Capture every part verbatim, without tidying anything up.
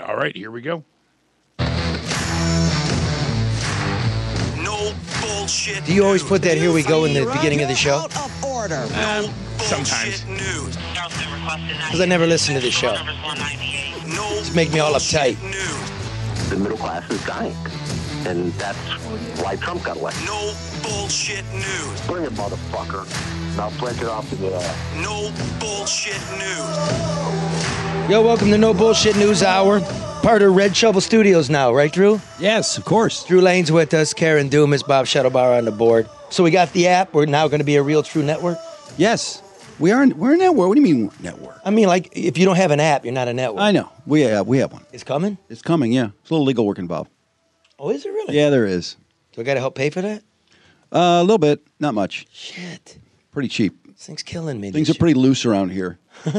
All right, here we go. No bullshit. Do you always put that "here we go" in the beginning of the show? Out of order. Uh, No sometimes. bullshit news. Because I never listen to this show. No Just make me all bullshit uptight. news. The middle class is dying. And that's why Trump got elected. No bullshit news. Bring it, motherfucker. Now flinch it off to the air. No bullshit news. Yo, welcome to No Bullshit News Hour. Part of Red Shovel Studios now, right, Drew? Yes, of course. Drew Lane's with us, Karen Dumas, Bob Shuttlebar on the board. So we got the app. We're now going to be a real true network. Yes. We are, we're a network. What do you mean network? I mean, like, if you don't have an app, you're not a network. I know. We have, we have one. It's coming? It's coming, yeah. It's a little legal work involved. Oh, is it really? Yeah, there is. Do I got to help pay for that? Uh, a little bit. Not much. Shit. Pretty cheap. This thing's killing me. Things are pretty loose around here.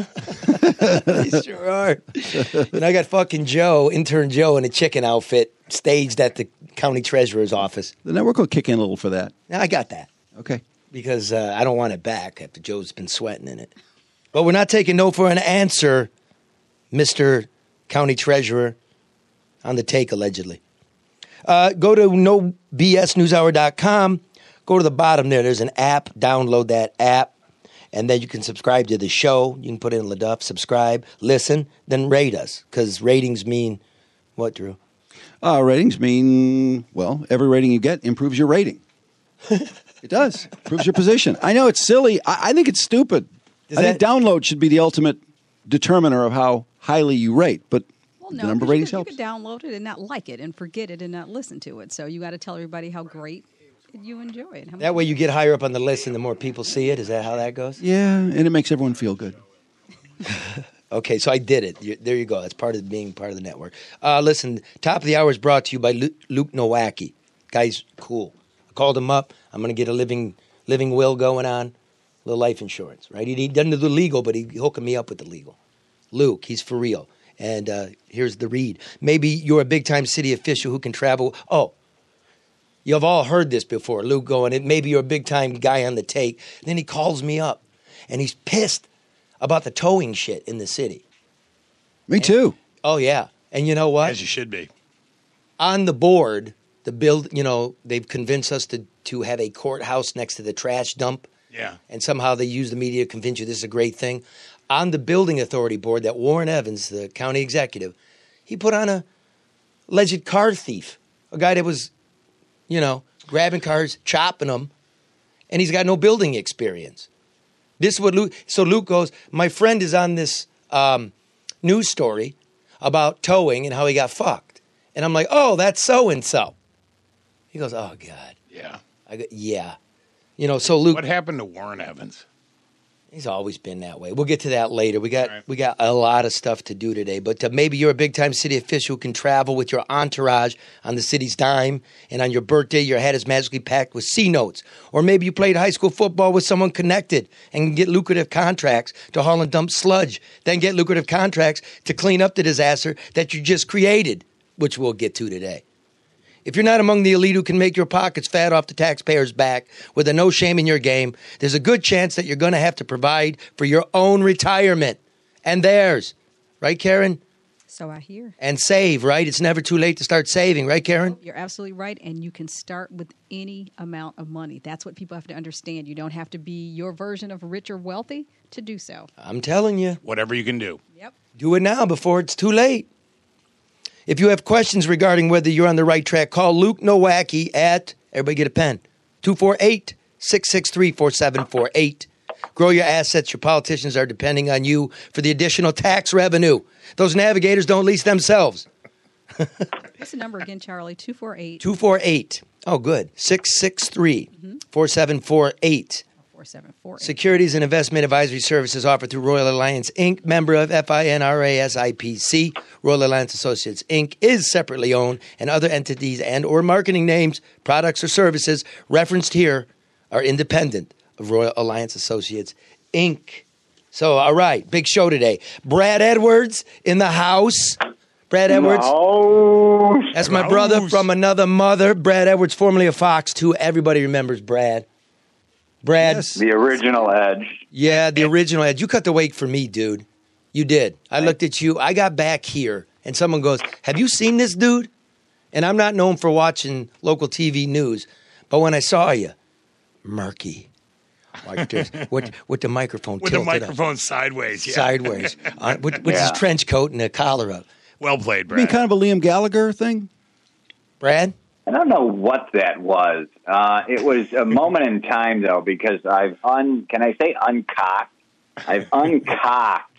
They sure are. And I got fucking Joe, intern Joe, in a chicken outfit staged at the county treasurer's office. The network will kick in a little for that. Now, I got that Okay. because uh, I don't want it back after Joe's been sweating in it. But we're not taking no for an answer, Mister County Treasurer, on the take, allegedly. Uh, go to no b s news hour dot com. Go to the bottom there. There's an app. Download that app. And then you can subscribe to the show. You can put in LaDuff, subscribe, listen, then rate us. Because ratings mean what, Drew? Uh, ratings mean, well, every rating you get improves your rating. It does. Improves your position. I know it's silly. I, I think it's stupid. Is I think that- download should be the ultimate determiner of how highly you rate. But Well, the no, number of 'cause ratings you, helps. could, you could download it and not like it and forget it and not listen to it. So you got to tell everybody how great you enjoy it. How That way you get higher up on the list and the more people see it. Is that how that goes? Yeah, and it makes everyone feel good. Okay, so I did it. You, there you go. That's part of being part of the network. Uh, listen, top of the hour is brought to you by Luke, Luke Nowacki. Guy's cool. I called him up. I'm going to get a living living will going on, a little life insurance, right? He, he doesn't do the legal, but he's hooking me up with the legal. Luke, he's for real. And uh, here's the read. Maybe you're a big-time city official who can travel. Oh, you've all heard this before. Luke going, maybe you're a big-time guy on the take. Then he calls me up, and he's pissed about the towing shit in the city. Me too. Oh, yeah. And you know what? As you should be. On the board, the build, you know, they've convinced us to, to have a courthouse next to the trash dump. Yeah. And somehow they use the media to convince you this is a great thing. On the building authority board, that Warren Evans, the county executive, he put on a alleged car thief, a guy that was, you know, grabbing cars, chopping them, and he's got no building experience. This is what Luke, so Luke goes, my friend is on this um, news story about towing and how he got fucked. And I'm like, oh, that's so-and-so. He goes, oh, God. Yeah. I go, yeah. You know, so Luke, What happened to Warren Evans? he's always been that way. We'll get to that later. We got Right. we got a lot of stuff to do today. But uh, maybe you're a big-time city official who can travel with your entourage on the city's dime, and on your birthday, your hat is magically packed with C notes. Or maybe you played high school football with someone connected and can get lucrative contracts to haul and dump sludge, then get lucrative contracts to clean up the disaster that you just created, which we'll get to today. If you're not among the elite who can make your pockets fat off the taxpayers' back with a no shame in your game, there's a good chance that you're going to have to provide for your own retirement and theirs. Right, Karen? So I hear. And save, right? It's never too late to start saving, right, Karen? You're absolutely right, and you can start with any amount of money. That's what people have to understand. You don't have to be your version of rich or wealthy to do so. I'm telling you, Whatever you can do. Yep. do it now before it's too late. If you have questions regarding whether you're on the right track, call Luke Nowacki at, everybody get a pen, two four eight, six six three, four seven four eight. Grow your assets. Your politicians are depending on you for the additional tax revenue. Those navigators don't lease themselves. What's the number again, Charlie? two four eight, two four eight. Oh, good. six six three, four seven four eight. four seven four eight. Securities and investment advisory services offered through Royal Alliance, Incorporated, member of FINRA S I P C. Royal Alliance Associates, Incorporated is separately owned, and other entities and or marketing names, products, or services referenced here are independent of Royal Alliance Associates, Incorporated. So, all right, big show today. Brad Edwards in the house. Brad Edwards. Oh, That's my brother from another mother. Brad Edwards, formerly of Fox two. Everybody remembers Brad. Brad. Yes. the original Edge. Yeah, the original Edge. You cut the weight for me, dude. You did. I looked at you. I got back here and someone goes, "Have you seen this dude?" And I'm not known for watching local T V news, but when I saw you, murky, like this, with with the microphone With the tilted up, microphone sideways. Yeah. sideways, uh, with, with Yeah. his trench coat and a collar up. Well played, I Brad. mean, kind of a Liam Gallagher thing. Brad, I don't know what that was. Uh, it was a moment in time, though, because I've un. Can I say uncocked? I've uncocked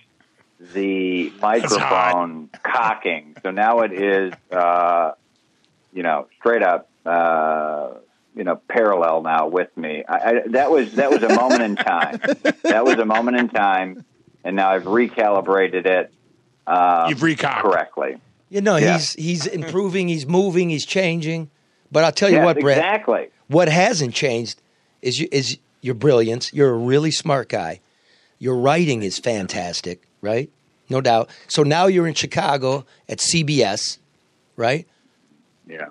the microphone cocking, so now it is, uh, you know, straight up, uh, you know, parallel now with me. I, I, that was that was a moment in time. That was a moment in time, and now I've recalibrated it. Um, You've recocked. correctly. you know Yeah. he's he's improving, he's moving, he's changing. But I'll tell you Yes, what, Brad, exactly. what hasn't changed is you, is your brilliance. You're a really smart guy. Your writing is fantastic, right? No doubt. So now you're in Chicago at C B S, right? Yeah.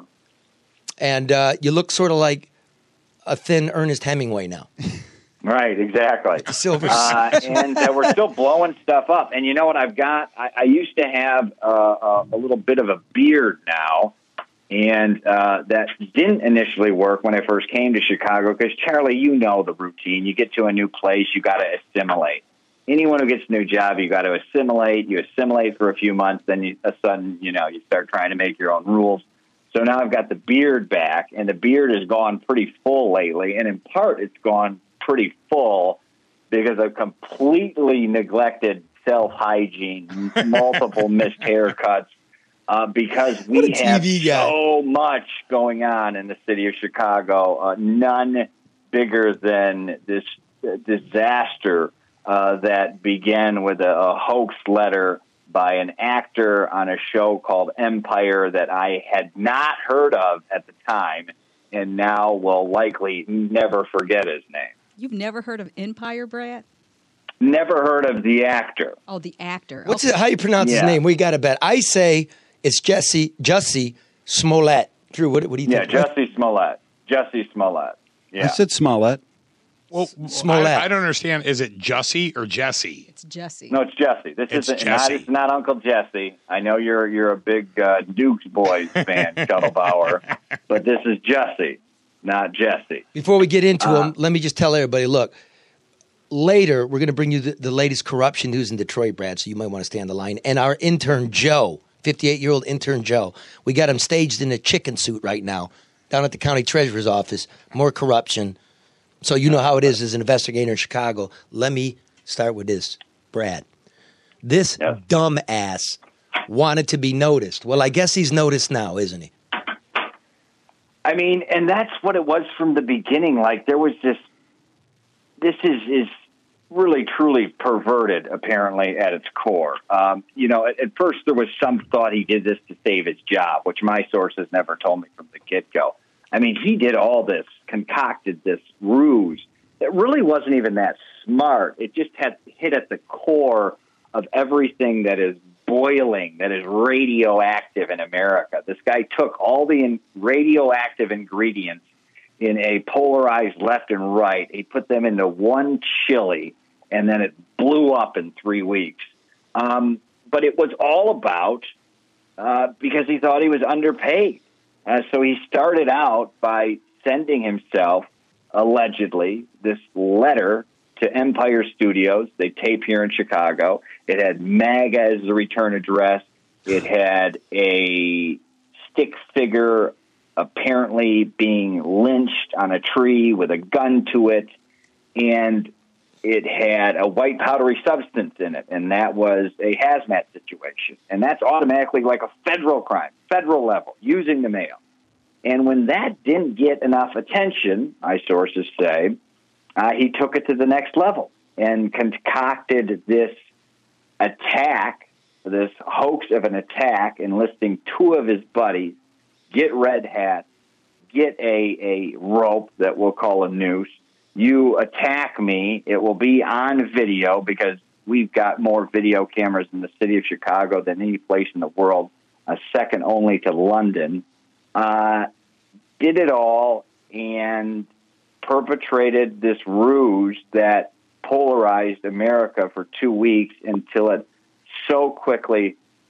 And uh, you look sort of like a thin Ernest Hemingway now. Right, exactly. Silver. Uh, and uh, we're still blowing stuff up. And you know what I've got? I, I used to have uh, uh, a little bit of a beard now, and uh, that didn't initially work when I first came to Chicago because, Charlie, you know the routine. You get to a new place, you got to assimilate. Anyone who gets a new job, you got to assimilate. You assimilate for a few months, then you, a sudden, you know, you start trying to make your own rules. So now I've got the beard back, and the beard has gone pretty full lately, and in part it's gone pretty full because I've completely neglected self-hygiene, multiple missed haircuts, uh, because we What a T V have guy. so much going on in the city of Chicago, uh, none bigger than this uh, disaster uh, that began with a, a hoax letter by an actor on a show called Empire that I had not heard of at the time and now will likely never forget his name. You've never heard of Empire, Brad? Never heard of the actor. Oh, the actor. What's Okay. it, how you pronounce his Yeah. name? We got to bet. I say it's Jesse Jussie Smollett. Drew, what, what do you Yeah, think? Jesse Smollett. Jesse Smollett. Yeah. I said Smollett. Well, Smollett. I, I don't understand. Is it Jussie or Jesse? It's Jesse. No, it's Jesse. This It's isn't not. Jesse. It's not Uncle Jesse. I know you're you're a big uh, Dukes Boys fan, Shuttlebauer, but this is Jesse, not Jesse. Before we get into Uh, him, let me just tell everybody, look, later we're going to bring you the, the latest corruption news in Detroit, Brad, so you might want to stay on the line. And our intern, Joe, fifty-eight-year-old intern Joe, we got him staged in a chicken suit right now down at the county treasurer's office. More corruption. So you know how it is as an investigator in Chicago. Let me start with this, Brad. This Yes. dumbass wanted to be noticed. Well, I guess he's noticed now, isn't he? I mean, and that's what it was from the beginning. Like there was this. This is is really truly perverted, apparently at its core. Um, you know, at, at first there was some thought he did this to save his job, which my sources never told me from the get go. I mean, he did all this, concocted this ruse that really wasn't even that smart. It just had hit at the core of everything that is boiling, that is radioactive in America. This guy took all the in- radioactive ingredients in a polarized left and right. He put them into one chili, and then it blew up in three weeks. Um, but it was all about uh, because he thought he was underpaid. Uh, so he started out by sending himself, allegedly, this letter to Empire Studios. They tape here in Chicago. It had MAGA as the return address. It had a stick figure apparently being lynched on a tree with a gun to it. And it had a white powdery substance in it, and that was a hazmat situation. And that's automatically like a federal crime, federal level, using the mail. And when that didn't get enough attention, my sources say, uh, he took it to the next level and concocted this attack, this hoax of an attack, enlisting two of his buddies, get red hats, get a, a rope that we'll call a noose. You attack me, it will be on video because we've got more video cameras in the city of Chicago than any place in the world, a second only to London. Uh, did it all and perpetrated this ruse that polarized America for two weeks until it so quickly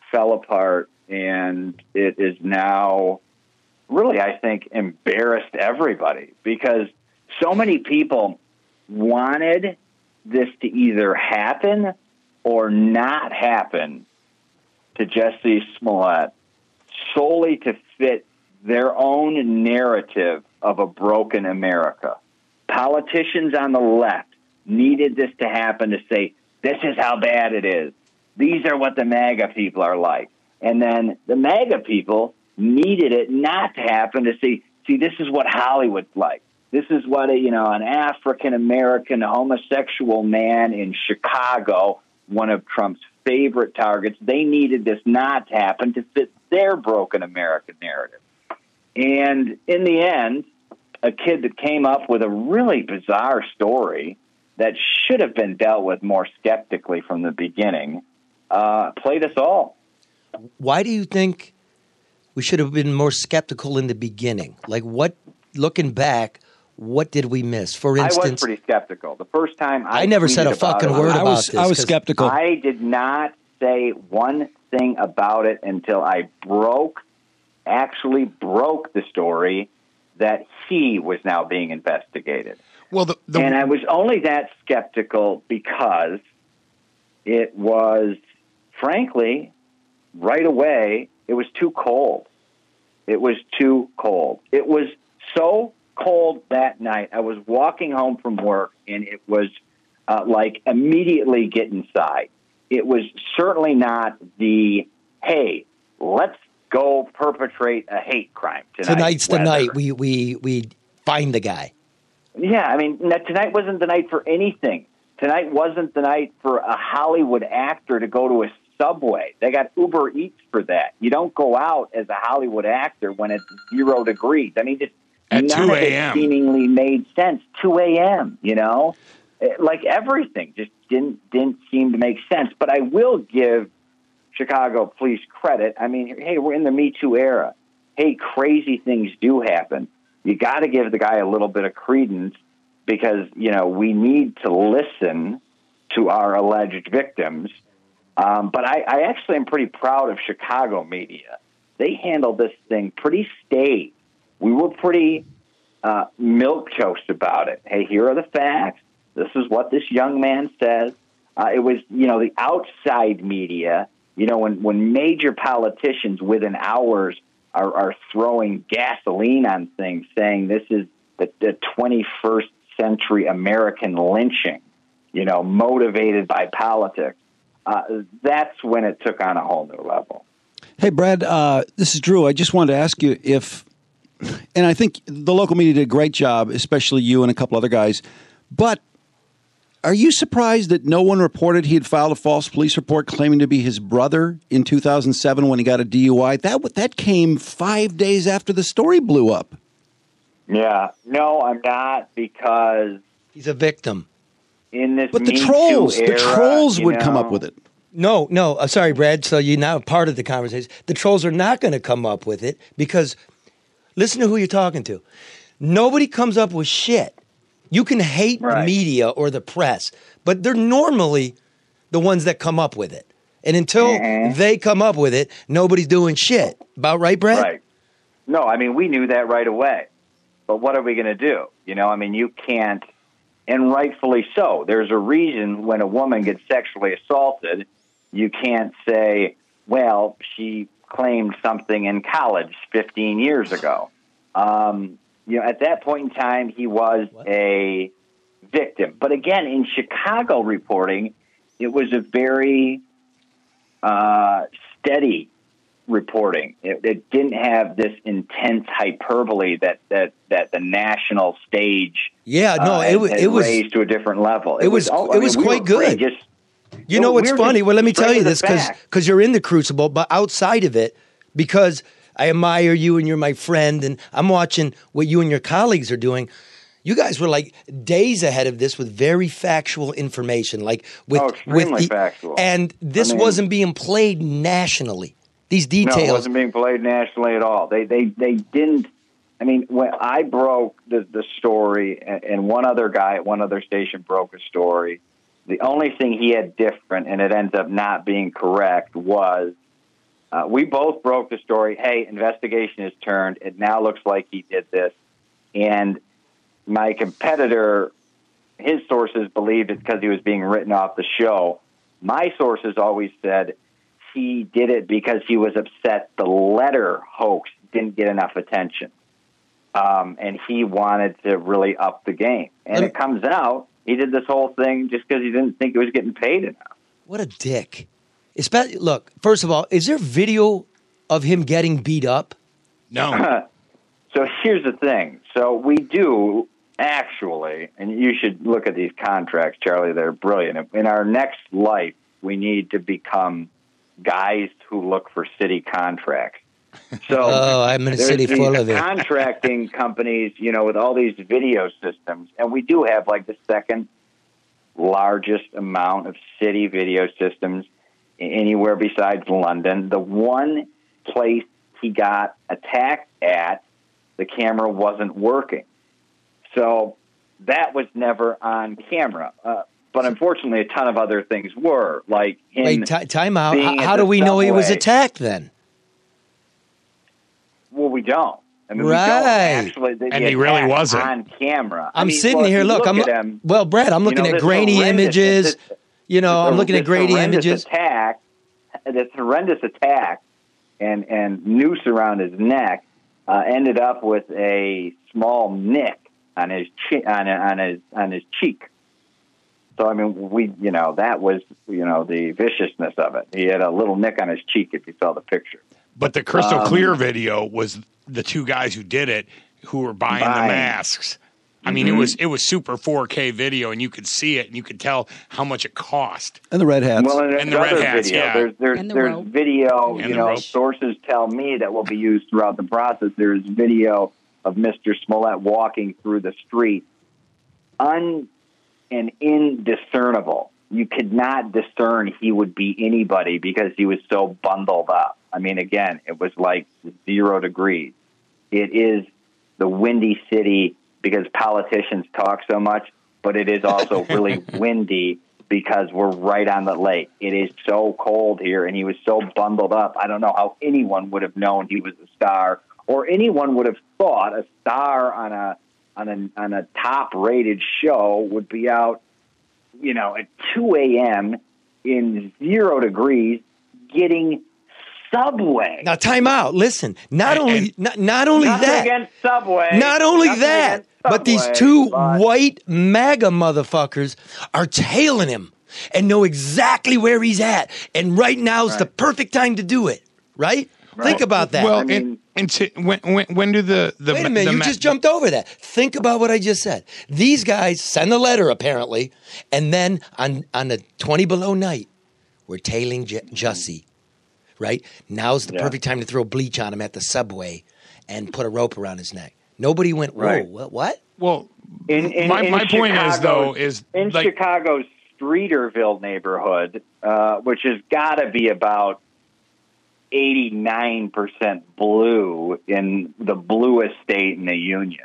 fell apart, and it is now really, I think, embarrassed everybody because so many people wanted this to either happen or not happen to Jussie Smollett solely to fit their own narrative of a broken America. Politicians on the left needed this to happen to say, this is how bad it is. These are what the MAGA people are like. And then the MAGA people needed it not to happen to see, see, this is what Hollywood's like. This is what, a, you know, an African-American homosexual man in Chicago, one of Trump's favorite targets, they needed this not to happen to fit their broken American narrative. And in the end, a kid that came up with a really bizarre story that should have been dealt with more skeptically from the beginning, uh, played us all. Why do you think we should have been more skeptical in the beginning? Like, what, looking back, what did we miss? For instance, I was pretty skeptical. The first time I I never said a tweeted about fucking it, word I about was this. I was 'cause skeptical. I did not say one thing about it until I broke, actually broke the story that he was now being investigated. Well, the, the And I was only that skeptical because it was, frankly, right away, it was too cold. It was too cold. It was so cold that night. I was walking home from work, and it was uh, like immediately get inside. It was certainly not the, hey, let's go perpetrate a hate crime tonight. tonight's the weather. night we, we, we find the guy. Yeah, I mean, n- tonight wasn't the night for anything. Tonight wasn't the night for a Hollywood actor to go to a Subway. They got Uber Eats for that. You don't go out as a Hollywood actor when it's zero degrees. I mean, just At none two of it a.m. seemingly made sense. two a.m., you know? It- like everything just didn't didn't seem to make sense. But I will give Chicago police credit. I mean, hey, we're in the Me Too era. Hey, crazy things do happen. You got to give the guy a little bit of credence because, you know, we need to listen to our alleged victims. Um, but I, I actually am pretty proud of Chicago media. They handled this thing pretty staid. We were pretty uh, milquetoast about it. Hey, here are the facts. This is what this young man says. Uh, it was, you know, the outside media, you know, when, when major politicians within hours are, are throwing gasoline on things, saying this is the, the twenty-first century American lynching, you know, motivated by politics. Uh, that's when it took on a whole new level. Hey, Brad, uh, this is Drew. I just wanted to ask you if, and I think the local media did a great job, especially you and a couple other guys, but are you surprised that no one reported he had filed a false police report claiming to be his brother in two thousand seven when he got a D U I? That that came five days after the story blew up. Yeah. No, I'm not, because He's a victim. in this But the Me Too trolls, the era, trolls you would come know, up with it. No, no. Uh, sorry, Brad. So you're now part of the conversation. The trolls are not going to come up with it because listen to who you're talking to. Nobody comes up with shit. You can hate the Right. media or the press, but they're normally the ones that come up with it. And until Mhm. they come up with it, nobody's doing shit. About right, Brad? Right. No, I mean, we knew that right away. But what are we going to do? You know, I mean, you can't, and rightfully so. There's a reason when a woman gets sexually assaulted, you can't say, well, she claimed something in college fifteen years ago. Um, you know, at that point in time, he was What? a victim. But again, in Chicago reporting, it was a very uh, steady reporting. It, it didn't have this intense hyperbole that, that, that the national stage Yeah, no, uh, it, wa- had it was. raised to a different level. it was- all- it I mean, was we quite were pretty good. Just, You no, know what's we were funny? just Well, let me straight tell you to the this because facts. you're in the crucible, but outside of it, because I admire you and you're my friend, and I'm watching what you and your colleagues are doing. You guys were like days ahead of this with very factual information, like with Oh, extremely with the- factual. and this I mean- wasn't being played nationally. These No, it details. wasn't being played nationally at all. They they they didn't. I mean, when I broke the the story, and, and one other guy at one other station broke a story, the only thing he had different, and it ends up not being correct, was Uh, we both broke the story. Hey, investigation is turned. It now looks like he did this. And my competitor, his sources believed it's because he was being written off the show. My sources always said he did it because he was upset the letter hoax didn't get enough attention. Um, and he wanted to really up the game. And it comes out he did this whole thing just because he didn't think he was getting paid enough. What a dick. Especially, look, first of all, is there video of him getting beat up? No. So here's the thing. So we do actually, and you should look at these contracts, Charlie. They're brilliant. In our next life, we need to become guys who look for city contracts. So oh, I'm in a city these full of it. Contracting companies, you know, with all these video systems, and we do have like the second largest amount of city video systems anywhere besides London. The one place he got attacked at, the camera wasn't working. So that was never on camera. Uh, but unfortunately, a ton of other things were, like him Wait, t- time out. being How, at how the do we know he was subway. attacked then? Well, we don't. I mean, Right. we don't actually. The, And the he really attack wasn't. on camera. I I'm mean, sitting well, if here. you Look, I'm at him, well, Brad. I'm you looking know, at this grainy horrendous- images. this- you know, I'm this looking at this grainy horrendous images. Attack, this horrendous attack, and and noose around his neck uh, ended up with a small nick on his chi- on on his on his cheek. So I mean, we you know that was you know the viciousness of it. He had a little nick on his cheek if you saw the picture. But the crystal Um, clear video was the two guys who did it who were buying Buying. the masks. I mean, it was it was super four K video, and you could see it, and you could tell how much it cost. And the red hats. Well, and, And the there's red other hats, video. yeah. There's there's And the there's rope. video. And you the know, rope. sources tell me that will be used throughout the process. There's video of Mister Smollett walking through the street, un and indiscernible. You could not discern he would be anybody because he was so bundled up. I mean, again, it was like zero degrees. It is the windy city because politicians talk so much, but it is also really windy because we're right on the lake. It is so cold here, and he was so bundled up. I don't know how anyone would have known he was a star, or anyone would have thought a star on a on a on a top-rated show would be out, you know, at two a.m. in zero degrees getting Subway. Now, time out. Listen, not And- only and- not, not only Nothing that, against Subway. not only Nothing that, against but these Subway, two but- white MAGA motherfuckers are tailing him and know exactly where he's at. And right now is the Right. perfect time to do it. Right? Think about that. Well, I mean- and, and to, when, when when do the the Wait a minute, the you ma- just jumped over that. Think about what I just said. These guys send a letter, apparently, and then on, on a twenty below night, we're tailing J- Jussie, right? Now's the Yeah. perfect time to throw bleach on him at the subway and put a rope around his neck. Nobody went, whoa, Right. what? what? Well, In, in, my in my point is Chicago's- though is in like Chicago's Streeterville neighborhood, uh, which has got to be about eighty-nine percent blue in the bluest state in the union.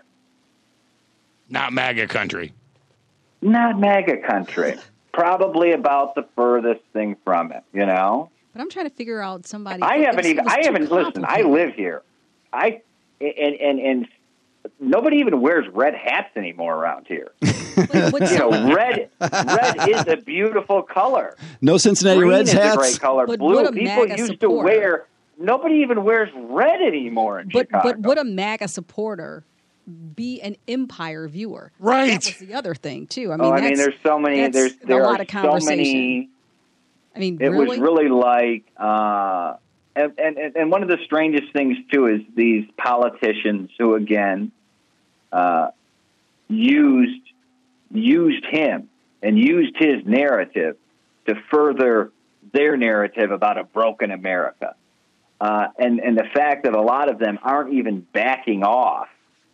not MAGA country. Not MAGA country. Probably about the furthest thing from it, you know? But I'm trying to figure out somebody. I it haven't was- even. it was I too haven't listen. I complicated. live here. I and and and nobody even wears red hats anymore around here. But what's You so- know, red red is a beautiful color. No Cincinnati Green Reds is a hats. great color. But Blue. would a People MAGA used to supporter- wear. Nobody even wears red anymore in But Chicago. but would a MAGA supporter be an Empire viewer? Right. That was the other thing too. I mean, oh, I mean, that's- there's so many. that's There's a there lot are of so conversation. many. I mean, It really? was really like, uh, and, and and one of the strangest things too is these politicians who again uh, used used him and used his narrative to further their narrative about a broken America, uh, and and the fact that a lot of them aren't even backing off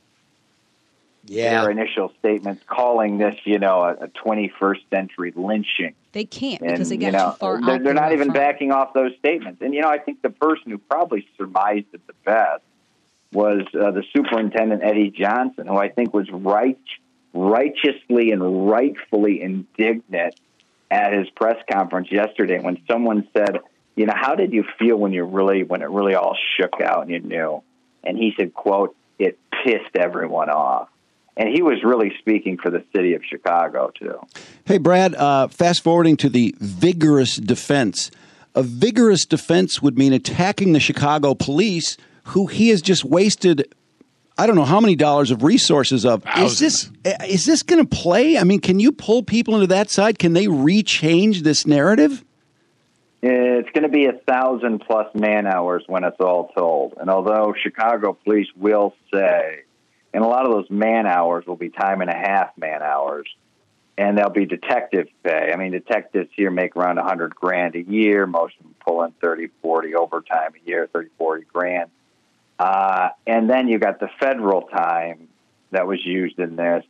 Yeah. their initial statements, calling this, you know, a, a twenty-first century lynching. They can't And, because they got you know, too far they're, out. they're there not up even front. backing off those statements. And, you know, I think the person who probably surmised it the best was uh, the superintendent, Eddie Johnson, who I think was right, righteously and rightfully indignant at his press conference yesterday when someone said, you know, how did you feel when you really, when it really all shook out and you knew? And he said, quote, it pissed everyone off. And he was really speaking for the city of Chicago, too. Hey, Brad, uh, fast forwarding to the vigorous defense. A vigorous defense would mean attacking the Chicago police, who he has just wasted, I don't know how many dollars of resources of. Is this, is this going to play? I mean, can you pull people into that side? Can they rechange this narrative? It's going to be a thousand plus man hours when it's all told. And although Chicago police will say, and a lot of those man hours will be time and a half man hours, and there'll be detective pay. I mean, detectives here make around a hundred grand a year. Most of them pull in thirty, forty overtime a year, thirty, forty grand. Uh, and then you got the federal time that was used in this.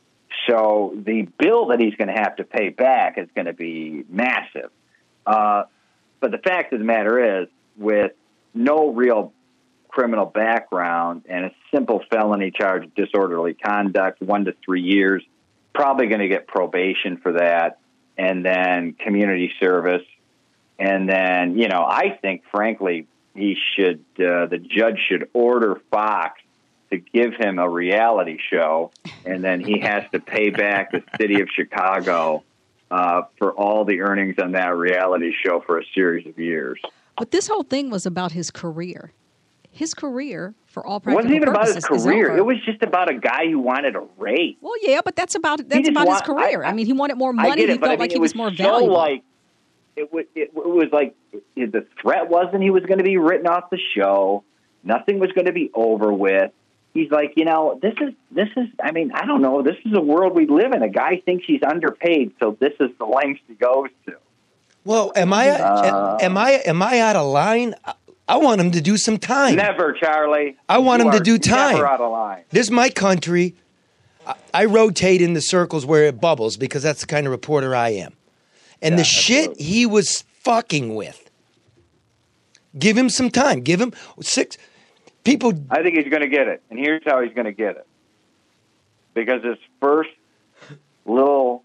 So the bill that he's going to have to pay back is going to be massive. Uh, but the fact of the matter is, with no real criminal background and a simple felony charge of disorderly conduct, one to three years, probably going to get probation for that, and then community service. And then, you know, I think, frankly, he should, uh, the judge should order Fox to give him a reality show, and then he has to pay back the city of Chicago uh, for all the earnings on that reality show for a series of years. But this whole thing was about his career. His career, for all It practical wasn't even about purposes, his is career. over. It was just about a guy who wanted a race. Well, yeah, but that's about that's just about want- his career. I, I- I mean, he wanted more I money. get it, He but felt I mean, like he it was, was more so valuable. like it was. It, it was like the threat wasn't he was going to be written off the show. Nothing was going to be over with. He's like, you know, this is this is. I mean, I don't know. This is a world we live in. A guy thinks he's underpaid, so this is the lengths he goes to. Well, am I Uh, am I am I out of line? I want him to do some time. Never, Charlie. I want You him to are do time. Never out of line. This is my country. I, I rotate in the circles where it bubbles because that's the kind of reporter I am. And Yeah, the shit absolutely. he was fucking with. Give him some time. Give him six people. I think he's going to get it, and here's how he's going to get it. Because his first little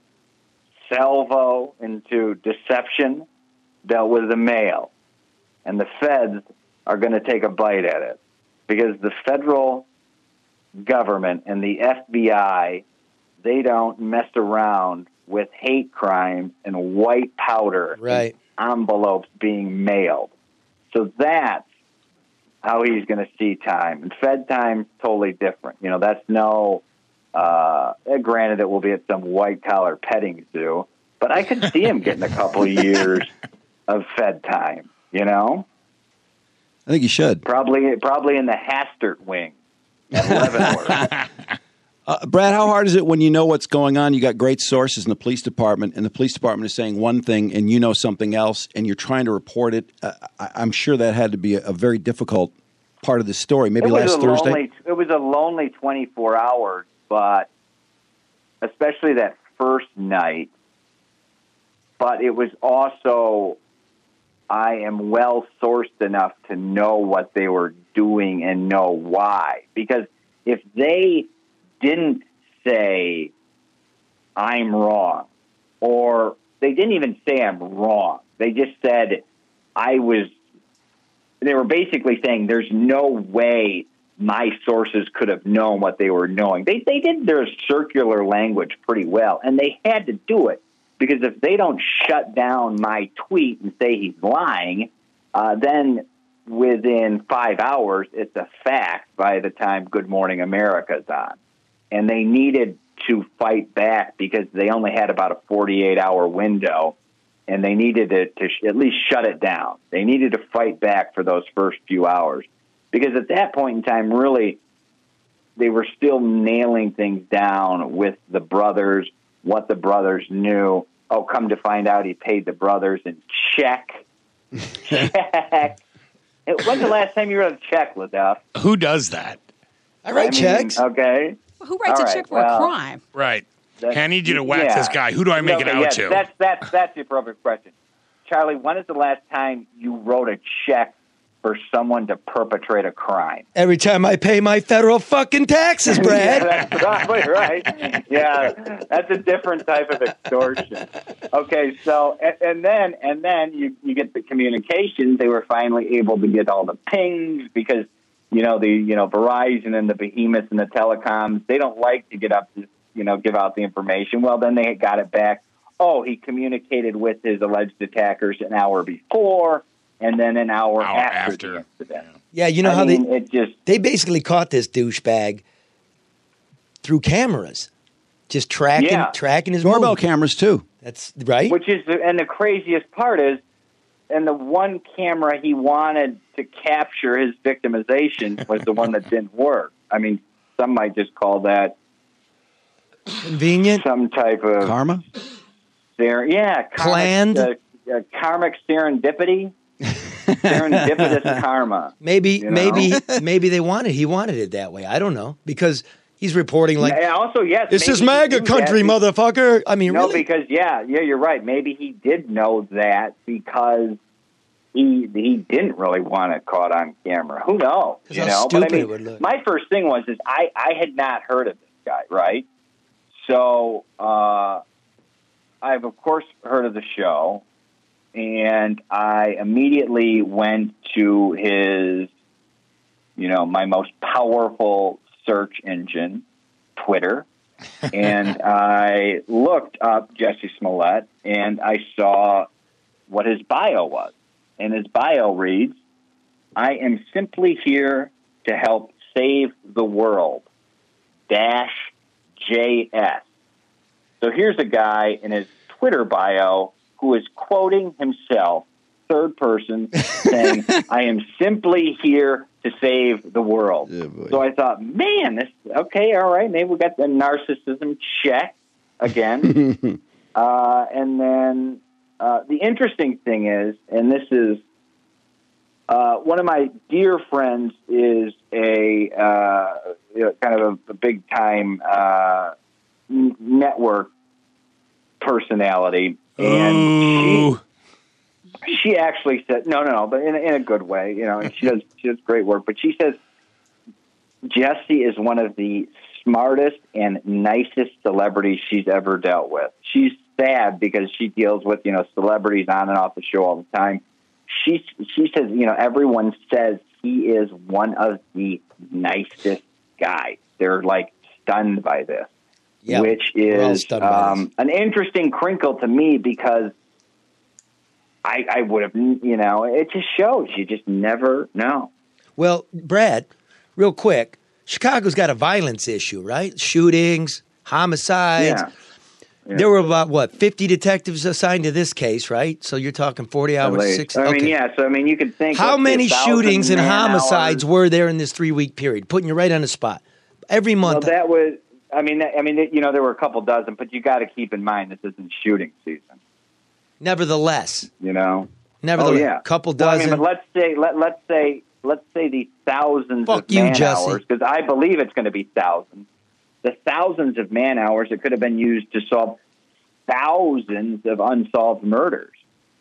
salvo into deception dealt with the mail, and the feds are going to take a bite at it. Because the federal government and the F B I, they don't mess around with hate crimes and white powder Right. envelopes being mailed. So that's how he's going to see time. And Fed time's totally different. You know, that's no, uh, granted it will be at some white-collar petting zoo, but I could see him getting a couple of years of Fed time, you know? I think you should. Probably probably in the Hastert wing at Leavenworth. Uh, Brad, how hard is it when you know what's going on? You got great sources in the police department, and the police department is saying one thing, and you know something else, and you're trying to report it. Uh, I, I'm sure that had to be a, a very difficult part of the story. Maybe it was last a Thursday. Lonely, it was a lonely twenty-four hours, but especially that first night. But it was also, I am well sourced enough to know what they were doing and know why. Because if they didn't say, I'm wrong, or they didn't even say I'm wrong, they just said, I was, they were basically saying there's no way my sources could have known what they were knowing. They, they did their circular language pretty well, and they had to do it. Because if they don't shut down my tweet and say he's lying, uh, then within five hours, it's a fact by the time Good Morning America's on. And they needed to fight back because they only had about a forty-eight hour window, and they needed to, to sh- at least shut it down. They needed to fight back for those first few hours. Because at that point in time, really, they were still nailing things down with the brothers, what the brothers knew. Oh, come to find out he paid the brothers in check. Check. When's the last time you wrote a check, LaDuff? Who does that? I write I mean, checks. Okay. Who writes All a right, check for well, a crime? Right. That- Hey, I need you to whack yeah. this guy. Who do I make Okay, it out yeah, to? That's, that's, that's the appropriate question. Charlie, when is the last time you wrote a check for someone to perpetrate a crime. Every time I pay my federal fucking taxes, Brad. Yeah, that's probably right. Yeah, that's a different type of extortion. Okay, so and, and then and then you you get the communications. They were finally able to get all the pings because you know the you know Verizon and the behemoths and the telecoms, they don't like to get up to you know give out the information. Well, then they got it back. Oh, he communicated with his alleged attackers an hour before. And then an hour, hour after, after. the incident. Yeah, you know I how mean, they it just they basically caught this douchebag through cameras, just tracking Yeah. tracking his Doorbell movement. cameras too. That's right. which is the, and the craziest part is, and the one camera he wanted to capture his victimization was the one that didn't work. I mean, some might just call that Convenient. some type of Karma. ser- yeah, karmic, Planned? uh, uh, karmic serendipity, serendipitous karma. Maybe You know? maybe maybe they wanted he wanted it that way. I don't know because he's reporting like And also, yes, this maybe is he MAGA knew country, that. motherfucker. I mean, No, really? because yeah, yeah, you're right. Maybe he did know that because he he didn't really want it caught on camera. Who knows? 'Cause You how know, but I stupid it mean, would look. my first thing was is I I had not heard of this guy, right? So uh, I've of course heard of the show, and I immediately went to his, you know, my most powerful search engine, Twitter. And I looked up Jesse Smollett, and I saw what his bio was. And his bio reads, I am simply here to help save the world, dash J S. So here's a guy in his Twitter bio who is quoting himself, third person, saying, I am simply here to save the world. Yeah, boy. So I thought, man, this okay, all right, maybe we got the narcissism check again. uh, and then uh, the interesting thing is, and this is uh, one of my dear friends is a uh, you know, kind of a, a big time uh, n- network personality, and Ooh. she, she actually said, no, no, no, but in, a- in a good way, you know, and she does, she does great work. But she says Jesse is one of the smartest and nicest celebrities she's ever dealt with. She's sad because she deals with, you know, celebrities on and off the show all the time. She she says, you know, everyone says he is one of the nicest guys. They're like stunned by this. Yeah, which we're all is stunned by um, an interesting crinkle to me because I, I would have, you know, it just shows you just never know. Well, Brad, real quick, Chicago's got a violence issue, right? Shootings, homicides. Yeah. Yeah. There were about, what, fifty detectives assigned to this case, right? So you're talking forty At hours, least. six I mean, okay. yeah, so I mean, you could think. How let's say many a thousand shootings and man-hours. homicides were there in this three-week period? Putting you right on the spot. Every Well, month. that was, I mean, that, I mean, you know, there were a couple dozen, but you got to keep in mind this isn't shooting season, nevertheless. you know? Nevertheless. Oh, yeah. Couple Well, I dozen. mean, but let's say, let, let's say, let's say the thousands Fuck of you, man Jesse. hours, because I believe it's going to be thousands. The thousands of man hours that could have been used to solve thousands of unsolved murders.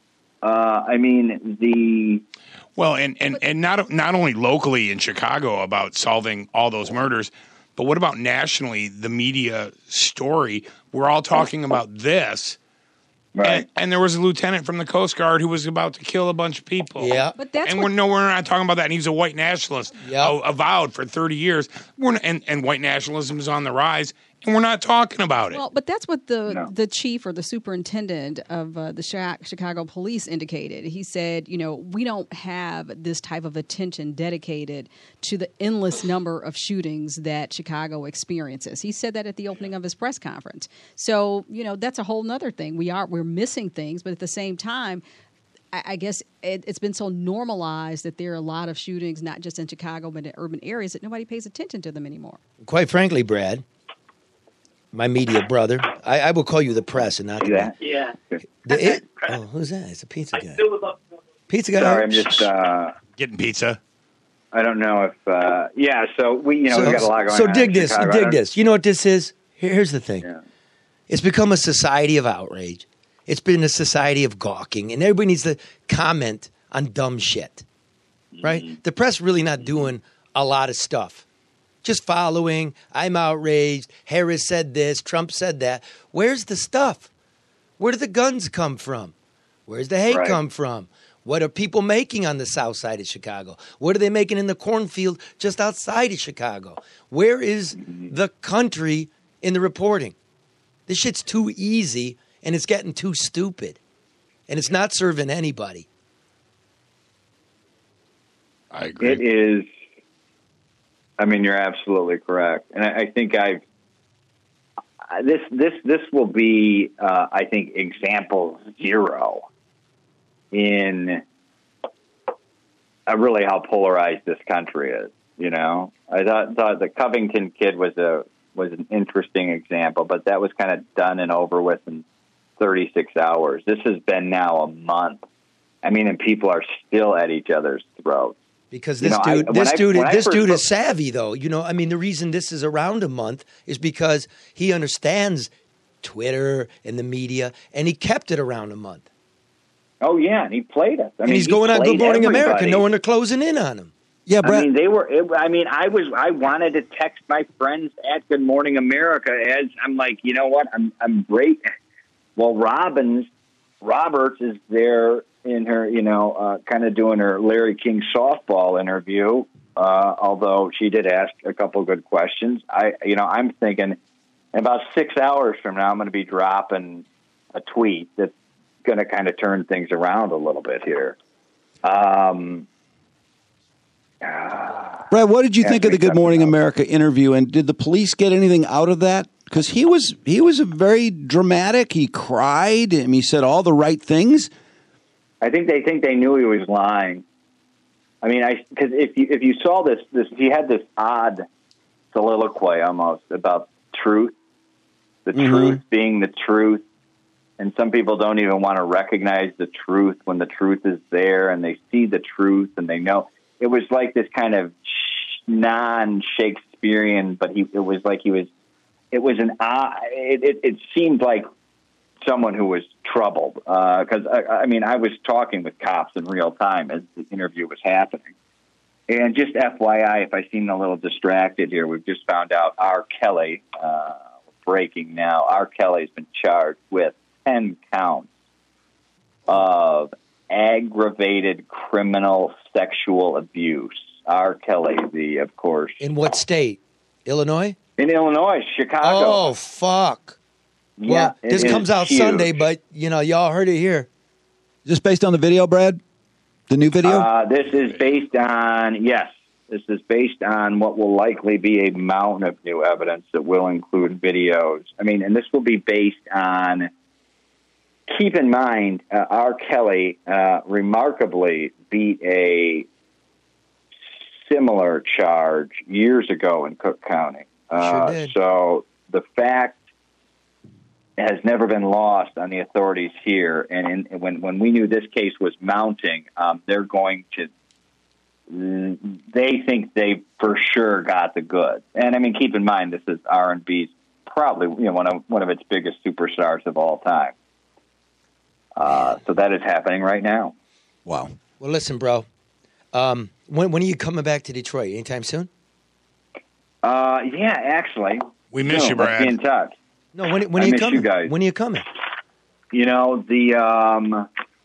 Uh, I mean, the Well, and, and, and not not only locally in Chicago about solving all those murders, but what about nationally, the media story? We're all talking about this. right. And, and there was a lieutenant from the Coast Guard who was about to kill a bunch of people. Yeah. But that's and what- we're no, we're not talking about that. And he's a white nationalist, Yep. a- avowed for thirty years. We're not, and, and white nationalism is on the rise, and we're not talking about it. Well, but that's what the No. the chief or the superintendent of uh, the Chi- Chicago Police indicated. He said, you know, we don't have this type of attention dedicated to the endless number of shootings that Chicago experiences. He said that at the opening of his press conference. So, you know, that's a whole nother thing. We are we're missing things, but at the same time, I, I guess it, it's been so normalized that there are a lot of shootings, not just in Chicago, but in urban areas, that nobody pays attention to them anymore. Quite frankly, Brad, my media brother, I, I will call you the press and not See the that? Yeah. The, it, oh, who's that? It's a pizza I guy. still would love to know. Pizza guy. Sorry, I'm just, uh, Getting pizza. I don't know if, uh, yeah, so we, you know, so, we've got a lot going so on. dig in this. Chicago. I Dig don't- this. You know what this is? Here, here's the thing. Yeah. It's become a society of outrage. It's been a society of gawking, and everybody needs to comment on dumb shit. right? Mm-hmm. The press really not doing a lot of stuff. Just following, I'm outraged, Harris said this, Trump said that. Where's the stuff? Where do the guns come from? Where's the hate Right. come from? What are people making on the south side of Chicago? What are they making in the cornfield just outside of Chicago? Where is the country in the reporting? This shit's too easy, and it's getting too stupid. And it's not serving anybody. I agree. It is. I mean, you're absolutely correct, and I, I think I've I- this this this will be, uh, I think, example zero in uh, really how polarized this country is. You know, I thought thought the Covington kid was a was an interesting example, but that was kind of done and over with in thirty-six hours. This has been now a month. I mean, and people are still at each other's throats. Because You this know, I- dude, when this I- dude, when I this first dude looked- is savvy, though. You know, I mean, the reason this is around a month is because he understands Twitter and the media, and he kept it around a month. Oh yeah, and he played us. I and mean, he's he going on played Good Morning America, everybody. knowing they're closing in on him. Yeah, I Brad. mean, they were. It, I mean, I was. I wanted to text my friends at Good Morning America as I'm like, you know what? I'm. I'm great. Well, Robbins, Roberts is there in her, you know, uh, kind of doing her Larry King softball interview. Uh, although she did ask a couple good questions, I, you know, I'm thinking in about six hours from now, I'm going to be dropping a tweet that's going to kind of turn things around a little bit here. Um. Brad, what did you Yeah, think of the we Good talked Morning about- America interview, and did the police get anything out of that? Because he was he was very dramatic. He cried, and he said all the right things. I think they think they knew he was lying. I mean, I because if you if you saw this this he had this odd soliloquy almost about truth, the Mhm. truth being the truth, and some people don't even want to recognize the truth when the truth is there, and they see the truth and they know. It was like this kind of non-Shakespearean, but he it was like he was. It was an odd. It, it, it seemed like someone who was troubled because uh, I, I mean I was talking with cops in real time as the interview was happening. And just F Y I, if I seem a little distracted here, we've just found out R. Kelly, uh, breaking now, R. Kelly's been charged with ten counts of aggravated criminal sexual abuse. R. Kelly, the, of course. In what state? Illinois? In Illinois, Chicago. Oh, fuck. Yeah, Well, it this is comes out huge. Sunday, but, you know, y'all heard it here. Just based on the video, Brad? The new video? Uh, this is based on, yes, this is based on what will likely be a mountain of new evidence that will include videos. I mean, and this will be based on, keep in mind, uh, R. Kelly uh, remarkably beat a similar charge years ago in Cook County. Uh, Sure did. So the fact has never been lost on the authorities here. And in, when when we knew this case was mounting, um, they're going to. They think they for sure got the goods. And I mean, keep in mind, this is R and B's probably you know one of one of its biggest superstars of all time. Uh, so that is happening right now. Wow. Well, listen, bro. Um, when, when are you coming back to Detroit? Anytime soon? Uh, yeah, actually, We miss no, you, let's Brad. be in touch. No, when, when I are you miss coming? you guys. When are you coming? You know the. Um,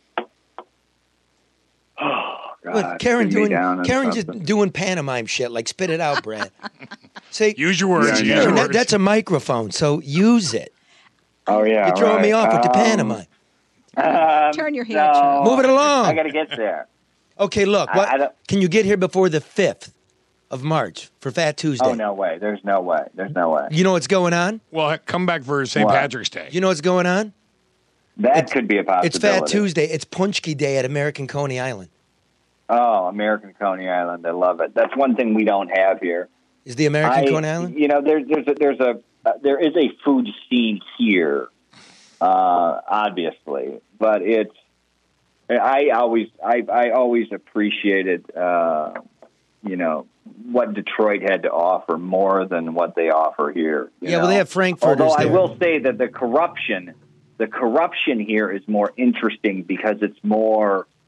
oh God, What, Karen pin me doing down on Karen something. just doing pantomime shit. Like spit it out, Brad. Say Use your words. Yeah, use yeah. your Karen, that, words. that's a microphone, so use it. Oh yeah, You're throwing me right. off with the Um, pantomime. Um, Turn your head, no, Charles. Move it along. I got to get there. Okay, look. I- What, I don't- can you get here before the fifth of March for Fat Tuesday? Oh no way! There's no way. There's no way. You know what's going on? Well, come back for Saint What? Patrick's Day. You know what's going on? That It's- could be a possibility. It's Fat Tuesday. It's Punchki Day at American Coney Island. Oh, American Coney Island. I love it. That's one thing we don't have here. Is the American I- Coney Island? You know, there's there's a, there's a uh, there is a food scene here, uh, obviously, but it's. I always I I always appreciated uh, you know what Detroit had to offer more than what they offer here. you Yeah, well, know? they have Frankfurters Although I there. will say that the corruption, the corruption here is more interesting because it's more.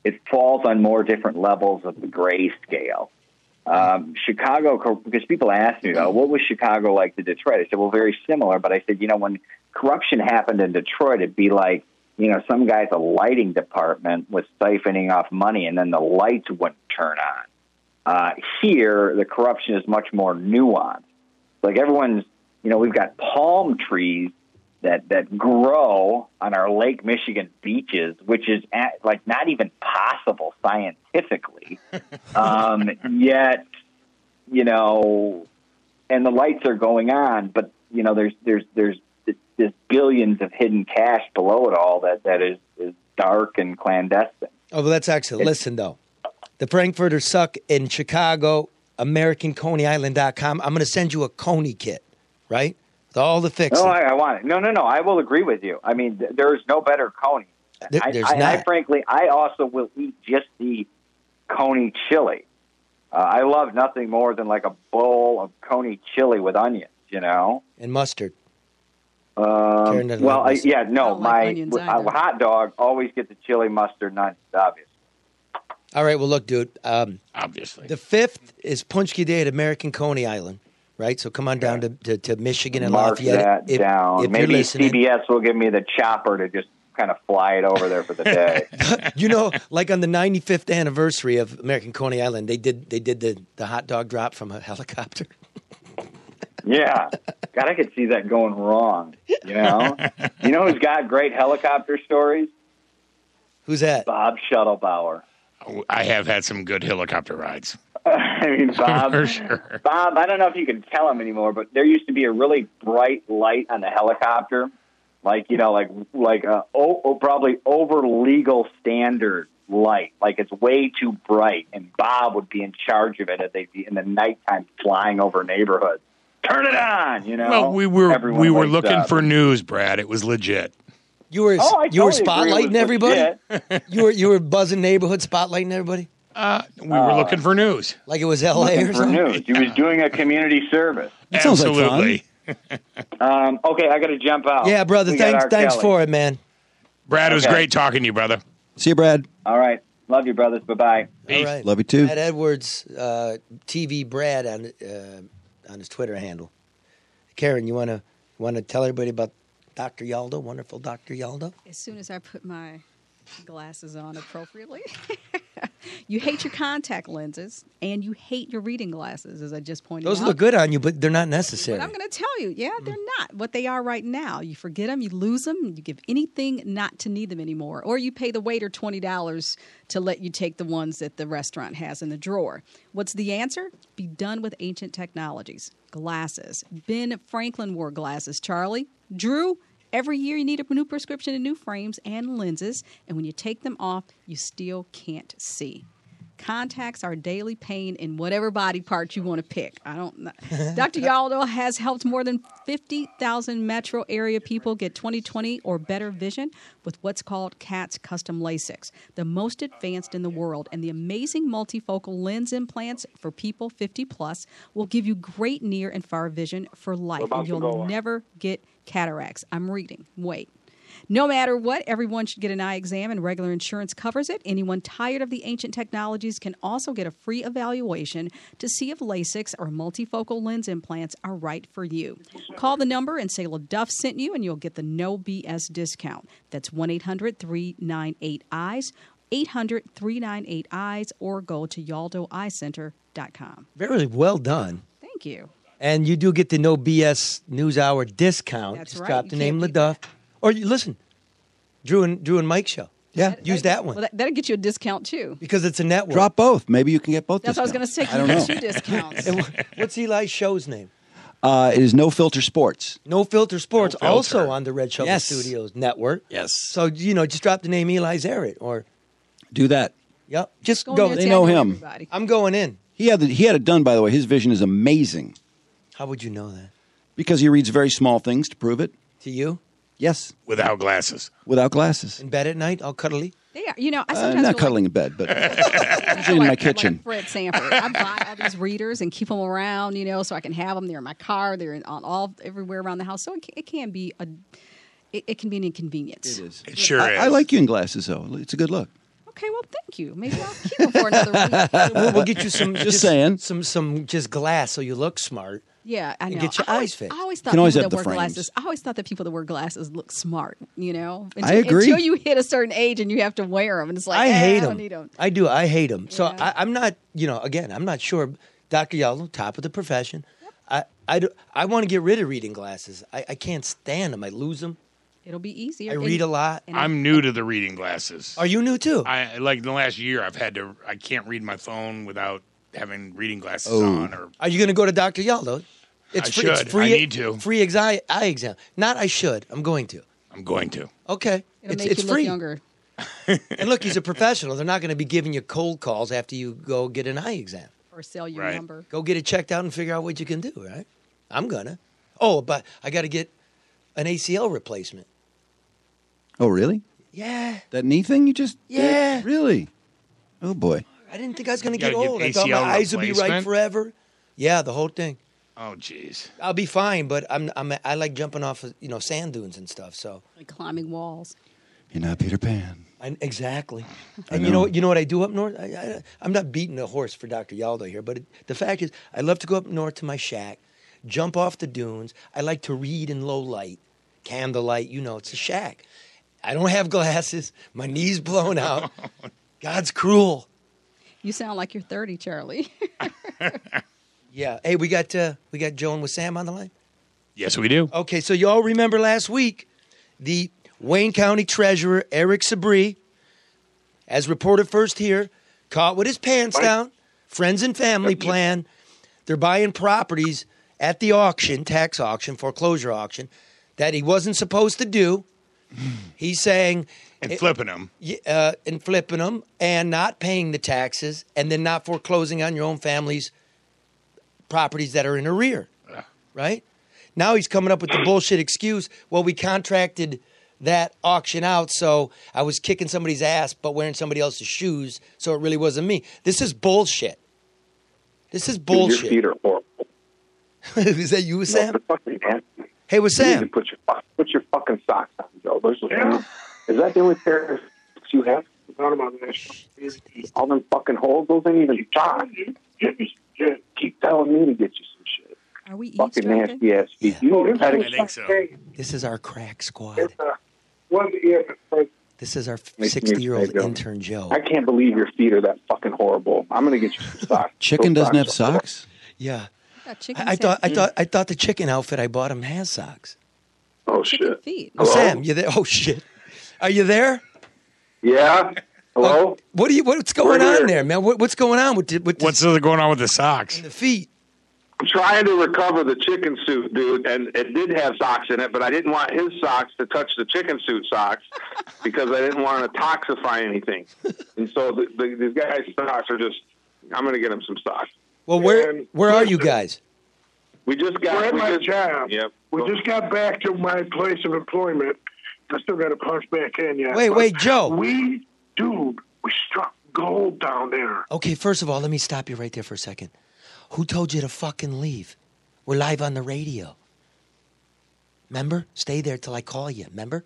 it falls on more different levels of the gray scale. Um, Chicago, because people ask me, oh, what was Chicago like to Detroit? I said, well, very similar. But I said, you know, when corruption happened in Detroit, it'd be like, you know, some guy at the lighting department was siphoning off money and then the lights wouldn't turn on. Uh, here, the corruption is much more nuanced. Like everyone's, you know, we've got palm trees that, that grow on our Lake Michigan beaches, which is at, like not even possible scientifically. um, yet, you know, and the lights are going on, but you know, there's there's there's there's billions of hidden cash below it all that, that is, is dark and clandestine. Oh, well, that's excellent. It's, Listen, though, the Frankfurters suck in Chicago. American Coney Island dot com. I'm going to send you a Coney kit, right? With all the fixes. No, I, I want it. No, no, no. I will agree with you. I mean, th- there is no better Coney. There, I, there's I, not. I, frankly, I also will eat just the Coney chili. Uh, I love nothing more than like a bowl of Coney chili with onions, you know? And mustard. Um, well, I, yeah, no, like my onions uh, either. hot dog always get the chili, mustard, and onions, obviously. All right, well, look, dude. Um, Obviously. the fifth is Punchki Day at American Coney Island, right? So come on down to, to, to Michigan and Mark Lafayette. that if, down. if you're Maybe listening. C B S will give me the chopper to just kind of fly it over there for the day. You know, like on the ninety-fifth anniversary of American Coney Island, they did they did the, the hot dog drop from a helicopter. Yeah. God, I could see that going wrong, you know? You know who's got great helicopter stories? Who's that? Bob Shuttlebauer. I have had some good helicopter rides. I mean, Bob, For sure. Bob, I don't know if you can tell him anymore, but there used to be a really bright light on the helicopter, like, you know, like like a, oh, oh, probably over legal standard light. Like it's way too bright, and Bob would be in charge of it as they'd be in the nighttime flying over neighborhoods. Turn it on, you know. Well, we were Everyone we were wakes looking up. for news, Brad. It was legit. You were Oh, I you were totally agree it spotlighting was everybody. legit. You were you were buzzing neighborhood, spotlighting everybody Uh, we were looking for news. like it was L A or Looking for something. news. He was doing a community service. That sounds like Absolutely. Um, okay, I got to jump out. Yeah, brother. We got Thanks R. thanks Kelly. for it, man. Brad, it was Okay. great talking to you, brother. See you, Brad. All right. Love you, brothers. Bye-bye. Peace. All right. Love you too. Brad Edwards, uh, T V Brad on uh, on his Twitter handle. Karen, you wanna wanna tell everybody about Doctor Yaldo, wonderful Doctor Yaldo? As soon as I put my glasses on appropriately. You hate your contact lenses and you hate your reading glasses, as I just pointed Those out. look good on you, but they're not necessary. But I'm going to tell you, yeah, they're not what they are right now. You forget them, you lose them, you give anything not to need them anymore. Or you pay the waiter twenty dollars to let you take the ones that the restaurant has in the drawer. What's the answer? Be done with ancient technologies. Glasses. Ben Franklin wore glasses. Charlie? Drew? Every year you need a new prescription and new frames and lenses, and when you take them off, you still can't see. Contacts are daily pain in whatever body part you want to pick. I don't know. Doctor Yaldo has helped more than fifty thousand metro area people get twenty twenty or better vision with what's called C A T S Custom LASIK, the most advanced in the world. And the amazing multifocal lens implants for people fifty plus will give you great near and far vision for life. And you'll never get cataracts. I'm reading. Wait. No matter what, everyone should get an eye exam, and regular insurance covers it. Anyone tired of the ancient technologies can also get a free evaluation to see if LASIK or multifocal lens implants are right for you. Call the number and say LaDuff sent you, and you'll get the no B S discount. That's one eight hundred three nine eight eyes, eight hundred three nine eight eyes, or go to yaldo eye center dot com. Very well done. Thank you. And you do get the no B S News Hour discount. That's Just right. drop You the name can't beat LaDuff. Or you listen, Drew and Drew and Mike show. Yeah. Use that one Well, that, that'll get you a discount, too. because it's a network. Drop both. Maybe you can get both. That's what I was going to say. discounts. You I get don't two know. discounts. And wh- what's Eli's show's name? Uh, it is No Filter Sports. No Filter Sports, No Filter. also on the Red Shovel Yes. Studios network. Yes. So you know, just drop the name Eli Zarrett, or Do that. yep, just Go in go. there, They see, I know him. everybody. I'm going in. He had the, he had it done, by the way. His vision is amazing How would you know that? because he reads very small things to prove it. To you, Yes, Without glasses. without glasses. in bed at night, all cuddly. They are. You know, I Uh, sometimes not feel cuddling like, in bed, but I usually feel in my like- kitchen. Like Fred Sanford. I buy all these readers and keep them around, you know, so I can have them. They're in my car. They're in, on all everywhere around the house. So it can, it can be a, it, it can be an inconvenience. It is. It sure I, is. I like you in glasses, though. It's a good look. Okay, well, thank you. Maybe I'll keep them for another week. We'll, we'll get you some. Just saying. Some some just glass so you look smart. Yeah, I know. And get your I always, eyes fixed. I always thought Can always people have that the wear frames. glasses. I always thought that people that wear glasses look smart. You know, until, I agree. Until you hit a certain age and you have to wear them, and it's like I eh, hate I don't them. need them. I do. I hate them. So Yeah. I, I'm not. You know, again, I'm not sure. Doctor Yellow, top of the profession. I I, do, I want to get rid of reading glasses. I, I can't stand them. I lose them. It'll be easier. I And- read a lot. and I'm new to the reading glasses. Are you new too? I like in the last year. I've had to. I can't read my phone without having reading glasses Oh. on. Or Are you going to go to Doctor Yellow? It's I free, should. It's free, I need to. Free ex- eye, eye exam. Not I should. I'm going to. I'm going to. Okay. It'll it's make it's you free. look younger. And look, he's a professional. They're not going to be giving you cold calls after you go get an eye exam. Or sell your Right. number. Go get it checked out and figure out what you can do, right? I'm going to. Oh, but I got to get an A C L replacement. Oh, really? Yeah. That knee thing you just did? Yeah. Really? Oh, boy. I didn't think I was going to You get gotta get old. I thought my A C L eyes would be right replacement? forever. Yeah, the whole thing. Oh, jeez. I'll be fine, but I'm, I'm I like jumping off of, you know, sand dunes and stuff. So Like climbing walls. You're not Peter Pan. I, exactly. I And you know know. what? You know what I do up north? I, I, I'm not beating a horse for Doctor Yaldo here, but it, the fact is, I love to go up north to my shack, jump off the dunes. I like to read in low light, candlelight. You know, it's a shack. I don't have glasses. My knee's blown out. God's cruel. You sound like you're thirty, Charlie. Yeah. Hey, we got uh, we got Joe and with Sam on the line. Yes, we do. Okay, so you all remember last week the Wayne County Treasurer Eric Sabri, as reported first here, caught with his pants down, friends and family plan. They're buying properties at the auction, tax auction, foreclosure auction, that he wasn't supposed to do. He's saying And it- flipping them. y- uh, and flipping them and not paying the taxes and then not foreclosing on your own family's properties that are in arrear, right? Now he's coming up with the bullshit excuse, well, we contracted that auction out, so I was kicking somebody's ass but wearing somebody else's shoes, so it really wasn't me. This is bullshit. This is bullshit. Your feet are horrible. Is that you, Sam? No, fucking nasty. Hey, with You need to Sam. put your fu- put your fucking socks on, Joe. Those are, is that the only pair of socks you have? All them fucking holes. Those ain't even socks. Keep telling me to get you some shit. Are we Fucking eavesdropping? nasty ass feet. You need to I pet think so. This is our crack squad. This is our Makes me sixty-year-old sick, Joe. intern, Joe. I can't believe your feet are that fucking horrible. I'm gonna get you some socks. Chicken Those doesn't have are- socks? Yeah. Got chickens I, I thought I have thought I thought the chicken outfit I bought him has socks. Oh chicken shit. feet. Oh, Hello? Sam, you there? Oh shit. Are you there? Yeah. Hello. Oh, what are you? What's going We're on here. there, man? What, what's going on with the, with the, What's going on with the socks? the feet? I'm trying to recover the chicken suit, dude, and it did have socks in it, but I didn't want his socks to touch the chicken suit socks because I didn't want to toxify anything. And so the, the, these guys' socks are just. I'm going to get him some socks. Well, where And where are you guys? We just got. We're at we my just, job. Yep. We just got back to my place of employment. I still got to punch back in yet. Wait, but wait, Joe. We, dude, we struck gold down there. Okay, first of all, let me stop you right there for a second. Who told you to fucking leave? We're live on the radio. Remember? Stay there till I call you. Remember?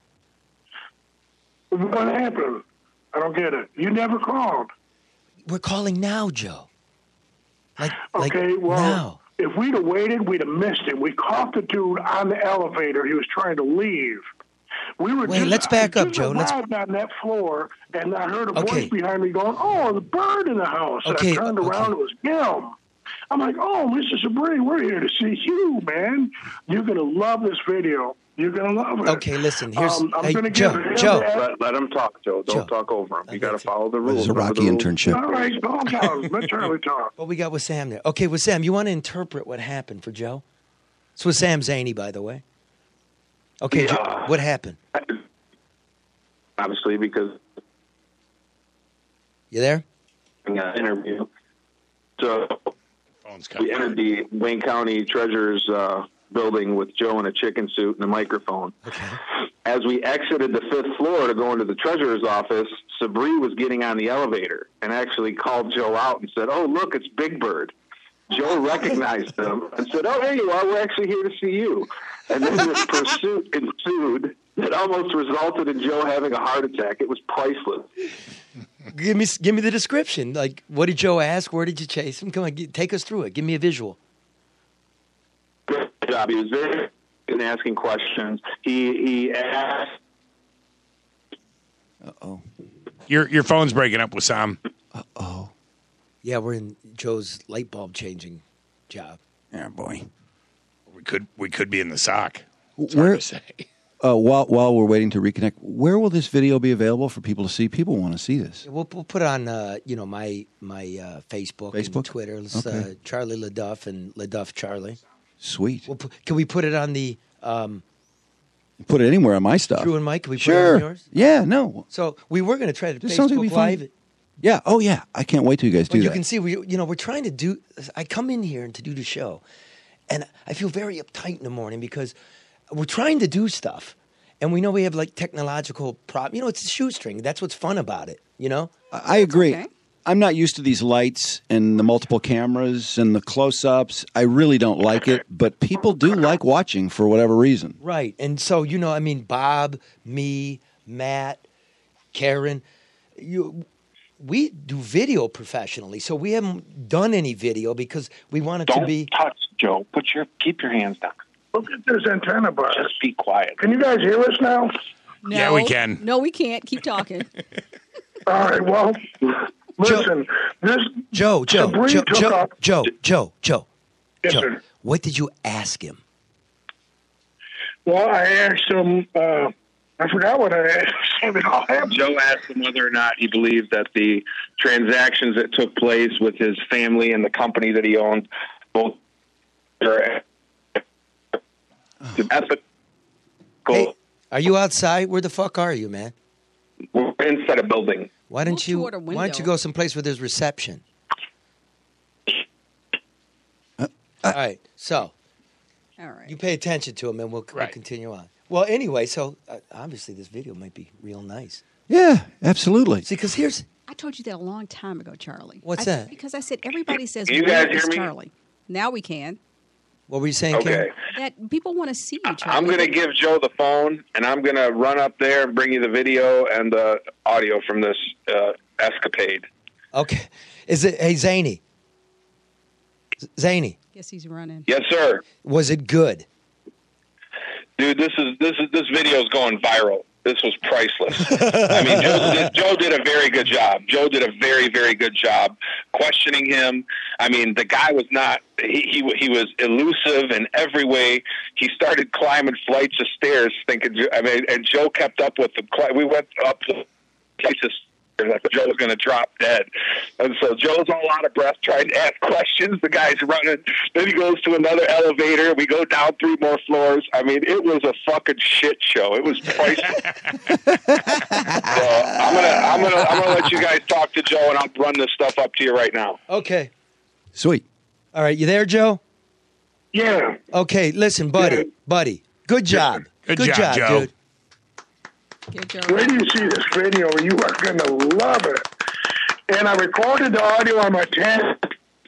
What happened? I don't get it. You never called. We're calling now, Joe. Like, like Okay, well, now. if we'd have waited, we'd have missed him. We caught the dude on the elevator. He was trying to leave. We were Wait, just, let's back I up, just Joe. Let's- arrived on that floor, and I heard a Okay. voice behind me going, "Oh, the bird in the house." And Okay, I turned around, okay. it was him. I'm like, "Oh, Mister Sabri, we're here to see you, man. You're gonna love this video. You're gonna love it." Okay, listen, here's- Um, I'm hey, gonna Joe, give him Joe. that- Let, let him talk, Joe. Don't Joe. talk over him. I You got to got you. follow the Well, rules. this is a Remember Rocky the rules? internship. All right, calm down. Let Charlie talk. What we got with Sam there? Okay, with Sam, you want to interpret what happened for Joe? It's with Sam Zaney, by the way. Okay, Joe, Yeah. what happened? Obviously, because You there? in an interview. So Phone's we cut. entered the Wayne County Treasurer's uh, building with Joe in a chicken suit and a microphone. Okay. As we exited the fifth floor to go into the treasurer's office, Sabri was getting on the elevator and actually called Joe out and said, "Oh, look, it's Big Bird." Joe recognized him and said, "Oh, there you are. We're actually here to see you." And then this pursuit ensued that almost resulted in Joe having a heart attack. It was priceless. Give me, give me the description. Like, what did Joe ask? Where did you chase him? Come on, get, take us through it. Give me a visual. Good job. He was very good in asking questions. He he asked. Uh oh. Your your phone's breaking up, Wissam. Uh oh. Yeah, we're in Joe's light bulb changing job. Yeah, boy. We could we could be in the sock. It's Where- hard to say. Uh, while while we're waiting to reconnect, where will this video be available for people to see? People want to see this. We'll, we'll put it on, uh, you know, my my uh, Facebook, Facebook? and Twitter. It's, Okay. uh, Charlie LaDuff and LaDuff Charlie. Sweet. We'll put, can we put it on the um, Put it anywhere on my stuff. Drew and Mike? Can we put Sure. it on yours? Yeah. No. So we were going to try to This sounds like Facebook it'd be fun. Live it. Yeah. Oh yeah. I can't wait till you guys do But you that. can see, we, you know, we're trying to do. I come in here and to do the show, and I feel very uptight in the morning because we're trying to do stuff, and we know we have like technological problem. You know, it's a shoestring. That's what's fun about it. You know. I I agree. okay. I'm not used to these lights and the multiple cameras and the close-ups. I really don't like it, but people do like watching for whatever reason. Right. And so, you know, I mean, Bob, me, Matt, Karen, you, we do video professionally. So we haven't done any video because we want it to Don't be. touch, Joe. Put your keep your hands down. Look at this antenna bus. Just be quiet. Can you guys hear us now? No, Yeah, we can. No, we can't. Keep talking. All right, well, listen, this Joe, Joe, Sabrina Joe, took Joe, off. Joe, Joe, Joe, Yes, Joe. sir. What did you ask him? Well, I asked him, uh, I forgot what I asked him. It all happened. Joe asked him whether or not he believed that the transactions that took place with his family and the company that he owned both were ethical. Hey, are you outside? Where the fuck are you, man? We're inside a building. Why don't Move you? toward a Why don't you window. go someplace where there's reception? Uh, All right. So All right. you pay attention to him, and we'll, we'll Right. continue on. Well, anyway, so uh, obviously this video might be real nice. Yeah, absolutely. See, because here's I told you that a long time ago, Charlie. What's I- that? Because I said everybody says, Can you "Where guys is hear me?" Charlie?" Now we can. what were you saying, Okay. Karen? That people want to see you, Charlie. I'm going to give Joe the phone, and I'm going to run up there and bring you the video and the audio from this uh, escapade. Okay. Is it? Hey, Zany. Z- Zany, Guess he's running. Yes, sir. was it good? Dude, this is this is this video is going viral. This was priceless. I mean, Joe did, Joe did a very good job. Joe did a very, very good job questioning him. I mean, the guy was not. He he, he was elusive in every way. He started climbing flights of stairs, thinking. I mean, and Joe kept up with him. We went up the flights of stairs. I thought Joe was going to drop dead. And so Joe's all out of breath trying to ask questions. The guy's running. Then he goes to another elevator. We go down three more floors. I mean, it was a fucking shit show. It was priceless. So I'm gonna, I'm gonna, I'm gonna let you guys talk to Joe, and I'll run this stuff up to you right now. Okay. Sweet. All right. You there, Joe? Yeah. Okay. Listen, buddy, Yeah. buddy. Good job. Good job, Joe. dude. Get Joe. Wait till you see this video. You are going to love it. And I recorded the audio on my ten.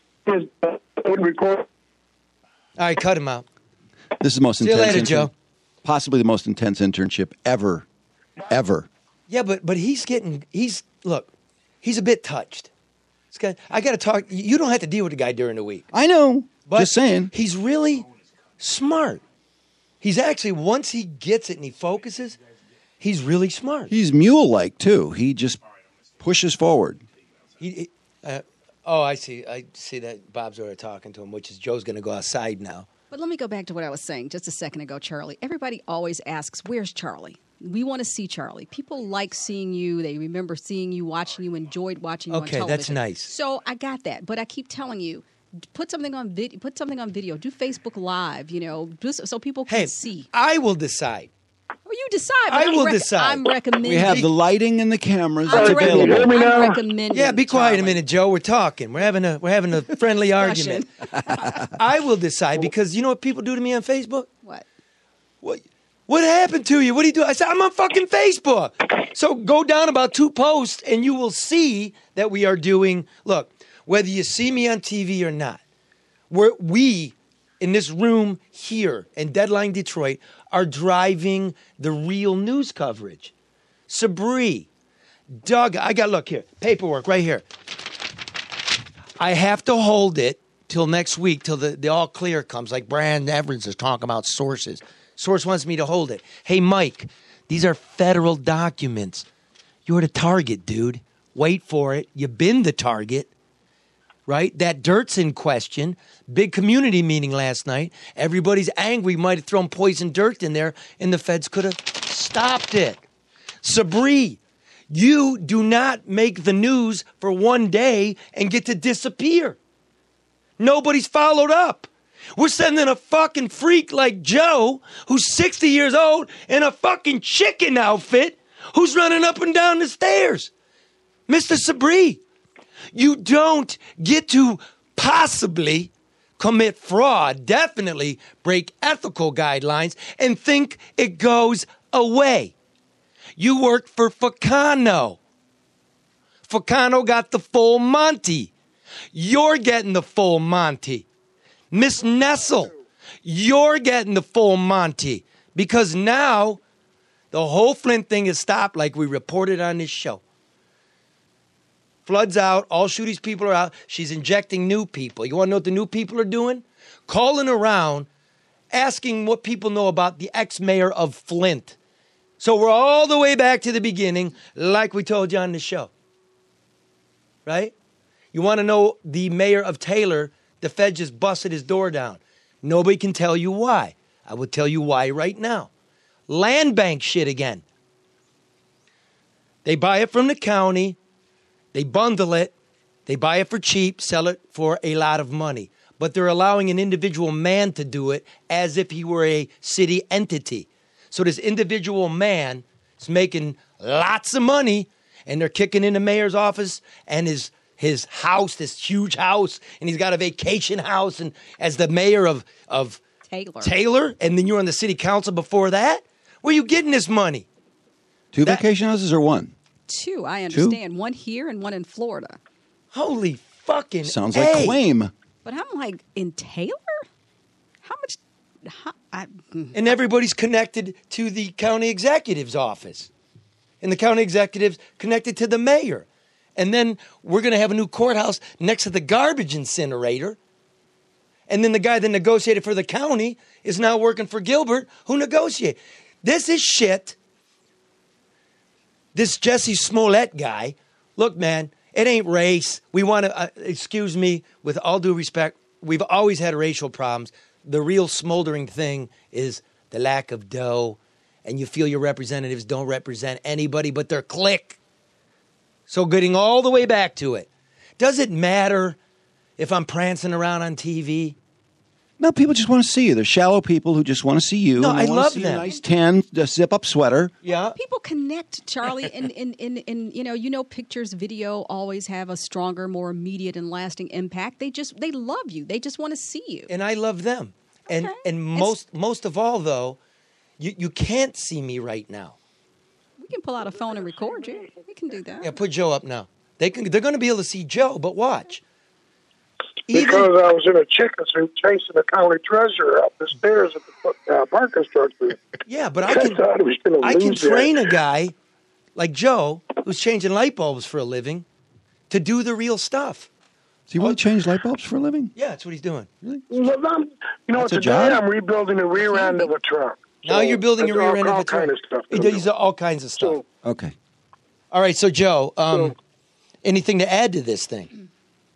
Would record. All right. Cut him out. This is the most See you intense. later, intern- Joe. Possibly the most intense internship ever, ever. Yeah, but but he's getting. He's look. He's a bit touched. This guy, I got to talk. You don't have to deal with the guy during the week. I know. But Just saying. He's really smart. He's actually, once he gets it and he focuses, he's really smart. He's mule-like too. He just pushes forward. He, he- uh, oh, I see. I see that Bob's already talking to him, which is Joe's going to go outside now. But let me go back to what I was saying just a second ago, Charlie. Everybody always asks, "Where's Charlie?" We want to see Charlie. People like seeing you. They remember seeing you, watching you, enjoyed watching you Okay, on that's television. nice. So I got that, but I keep telling you, put something on video. Put something on video. Do Facebook Live. You know, just so people can Hey, see. I will decide. Well, you decide. but I I'm will rec- decide. I'm recommending. We have the lighting and the cameras I'm, Can you hear available. me I'm now? recommending. Yeah, be quiet a Charlie. minute, Joe. We're talking. We're having a we're having a friendly argument. I will decide because you know what people do to me on Facebook? What? What what happened to you? What do you do? I said, I'm on fucking Facebook. So go down about two posts and you will see that we are doing, look, whether you see me on T V or not, we're, we in this room here in Deadline Detroit are driving the real news coverage. Sabri, Doug, I got, look here, paperwork right here. I have to hold it till next week, till the, the all clear comes, like Brand Evans is talking about sources. Source wants me to hold it. Hey, Mike, these are federal documents. You're the target, dude. Wait for it. You've been the target. Right? That dirt's in question. Big community meeting last night. Everybody's angry. Might have thrown poison dirt in there, and the feds could have stopped it. Sabri, you do not make the news for one day and get to disappear. Nobody's followed up. We're sending a fucking freak like Joe, who's sixty years old, in a fucking chicken outfit, who's running up and down the stairs. Mister Sabri, you don't get to possibly commit fraud, definitely break ethical guidelines, and think it goes away. You work for Facano. Facano got the full Monty. You're getting the full Monty. Miss Nessel, you're getting the full Monty. Because now the whole Flint thing is stopped like we reported on this show. Flood's out. All Shooty's people are out. She's injecting new people. You want to know what the new people are doing? Calling around, asking what people know about the ex-mayor of Flint. So we're all the way back to the beginning, like we told you on the show. Right? You want to know the mayor of Taylor, the Fed just busted his door down. Nobody can tell you why. I will tell you why right now. Land bank shit again. They buy it from the county. They bundle it, they buy it for cheap, sell it for a lot of money. But they're allowing an individual man to do it as if he were a city entity. So this individual man is making lots of money, and they're kicking in the mayor's office and his his house, this huge house, and he's got a vacation house, and as the mayor of, of Taylor. Taylor, and then you're on the city council before that? Where are you getting this money? Two That- vacation houses or one? Two, I understand. One here and one in Florida. Holy fucking Sounds A. like claim. But I'm like, in Taylor? How much? How, I, And everybody's connected to the county executive's office. And the county executive's connected to the mayor. And then we're going to have a new courthouse next to the garbage incinerator. And then the guy that negotiated for the county is now working for Gilbert, who negotiated. This is shit. This Jesse Smollett guy, look, man, it ain't race. We want to, uh, excuse me, with all due respect, we've always had racial problems. The real smoldering thing is the lack of dough, and you feel your representatives don't represent anybody but their clique. So getting all the way back to it, does it matter if I'm prancing around on T V? No, people just want to see you. They're shallow people who just want to see you. No, and they I want to love see them. A nice tan, uh, zip-up sweater. Yeah. people connect, Charlie, and, and, and, and you know, you know, pictures, video always have a stronger, more immediate and lasting impact. They just, they love you. They just want to see you. And I love them. And Okay. and most most of all, though, you, you can't see me right now. We can pull out a phone and record you. We can do that. Yeah, put Joe up now. They can. They're going to be able to see Joe, but watch. Because I was in a chicken suit chasing the county treasurer up the stairs at the uh, parking structure. Yeah, but I I can. thought he was gonna I can lose that. train a guy like Joe who's changing light bulbs for a living to do the real stuff. Do you want to change light bulbs for a living? Yeah, that's what he's doing. Really? Well, I'm, you know, That's a today job? I'm rebuilding the rear end of a truck. Now So you're building I a do rear all- end of all a truck. kind of stuff. He does all kinds of stuff. So, Okay. All right, so Joe, um, So- anything to add to this thing?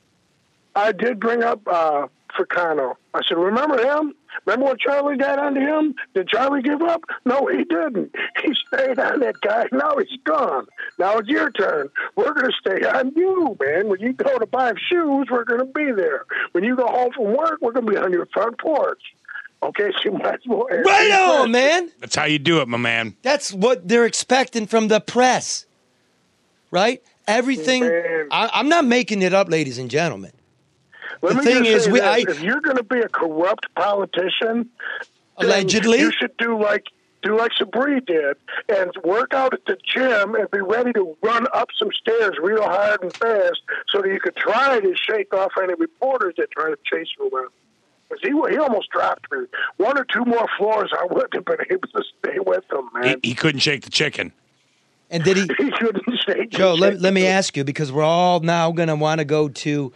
I did bring up uh, Fricano. I said, remember him? Remember what Charlie got onto him? Did Charlie give up? No, he didn't. He stayed on that guy. Now he's gone. Now it's your turn. We're going to stay on you, man. When you go to buy shoes, we're going to be there. When you go home from work, we're going to be on your front porch. Okay, so you might as well answer Right your on, question. man. That's how you do it, my man. That's what they're expecting from the press, right? Everything. Man. I, I'm not making it up, ladies and gentlemen. Let The me thing just is, say we- this. I- if you're going to be a corrupt politician, then Allegedly. you should do like do like Sabri did and work out at the gym and be ready to run up some stairs real hard and fast so that you could try to shake off any reporters that try to chase you around. Because he, he almost dropped me. One or two more floors, I wouldn't have been able to stay with him, man. He, he couldn't shake the chicken. And did he? He couldn't shake Joe, the let, chicken. let me ask you, because we're all now going to want to go to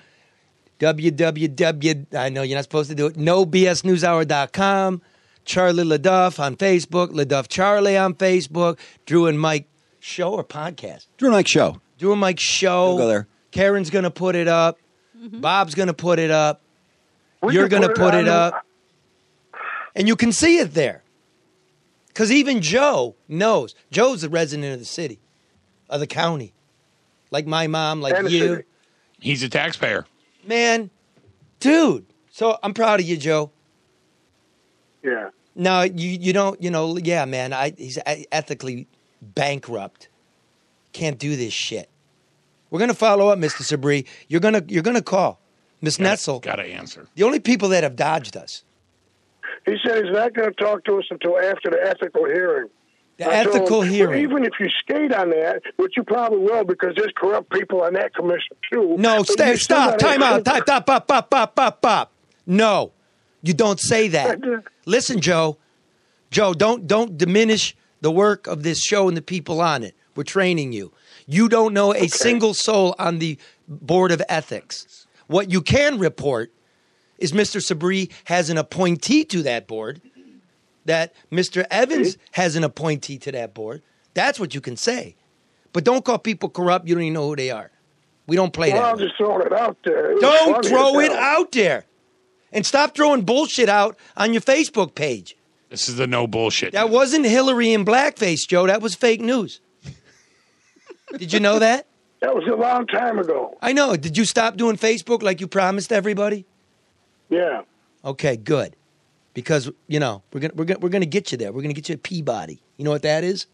www. I know you're not supposed to do it. no b s news hour dot com. Charlie LaDuff on Facebook. LaDuff Charlie on Facebook. Drew and Mike show or podcast? Drew and Mike show. Drew and Mike show. We'll go there. Karen's going to put it up. Mm-hmm. Bob's going to put it up. We You're can going to put put it it on up. And you can see it there. Because even Joe knows. Joe's a resident of the city, of the county. Like my mom, like And the you. city. He's a taxpayer. Man, dude. So I'm proud of you, Joe. Yeah. No, you you don't, you know, yeah, man. I He's ethically bankrupt. Can't do this shit. We're going to follow up, Mister Sabri. You're going to you're gonna call. Miss Netzel. Got to answer. The only people that have dodged us. He said he's not going to talk to us until after the ethical hearing. The I told ethical him, hearing. Even if you skate on that, which you probably will because there's corrupt people on that commission too. No, but stay, you still stop, gotta- time out, time, stop, pop, pop, pop, pop, pop. No, you don't say that. Listen, Joe, Joe, don't don't diminish the work of this show and the people on it. We're training you. You don't know a single soul on the Board of Ethics. What you can report is Mister Sabri has an appointee to that board, that Mister Evans has an appointee to that board. That's what you can say. But don't call people corrupt. You don't even know who they are. We don't play Well, that I'm way. just throwing it out there. It was Don't funny throw as it hell. out there. And stop throwing bullshit out on your Facebook page. This is the no bullshit. That wasn't Hillary in blackface, Joe. That was fake news. Did you know that? That was a long time ago. I know. Did you stop doing Facebook like you promised everybody? Yeah. Okay, good. Because, you know, we're gonna we're gonna we're gonna get you there. We're gonna get you a Peabody. You know what that is?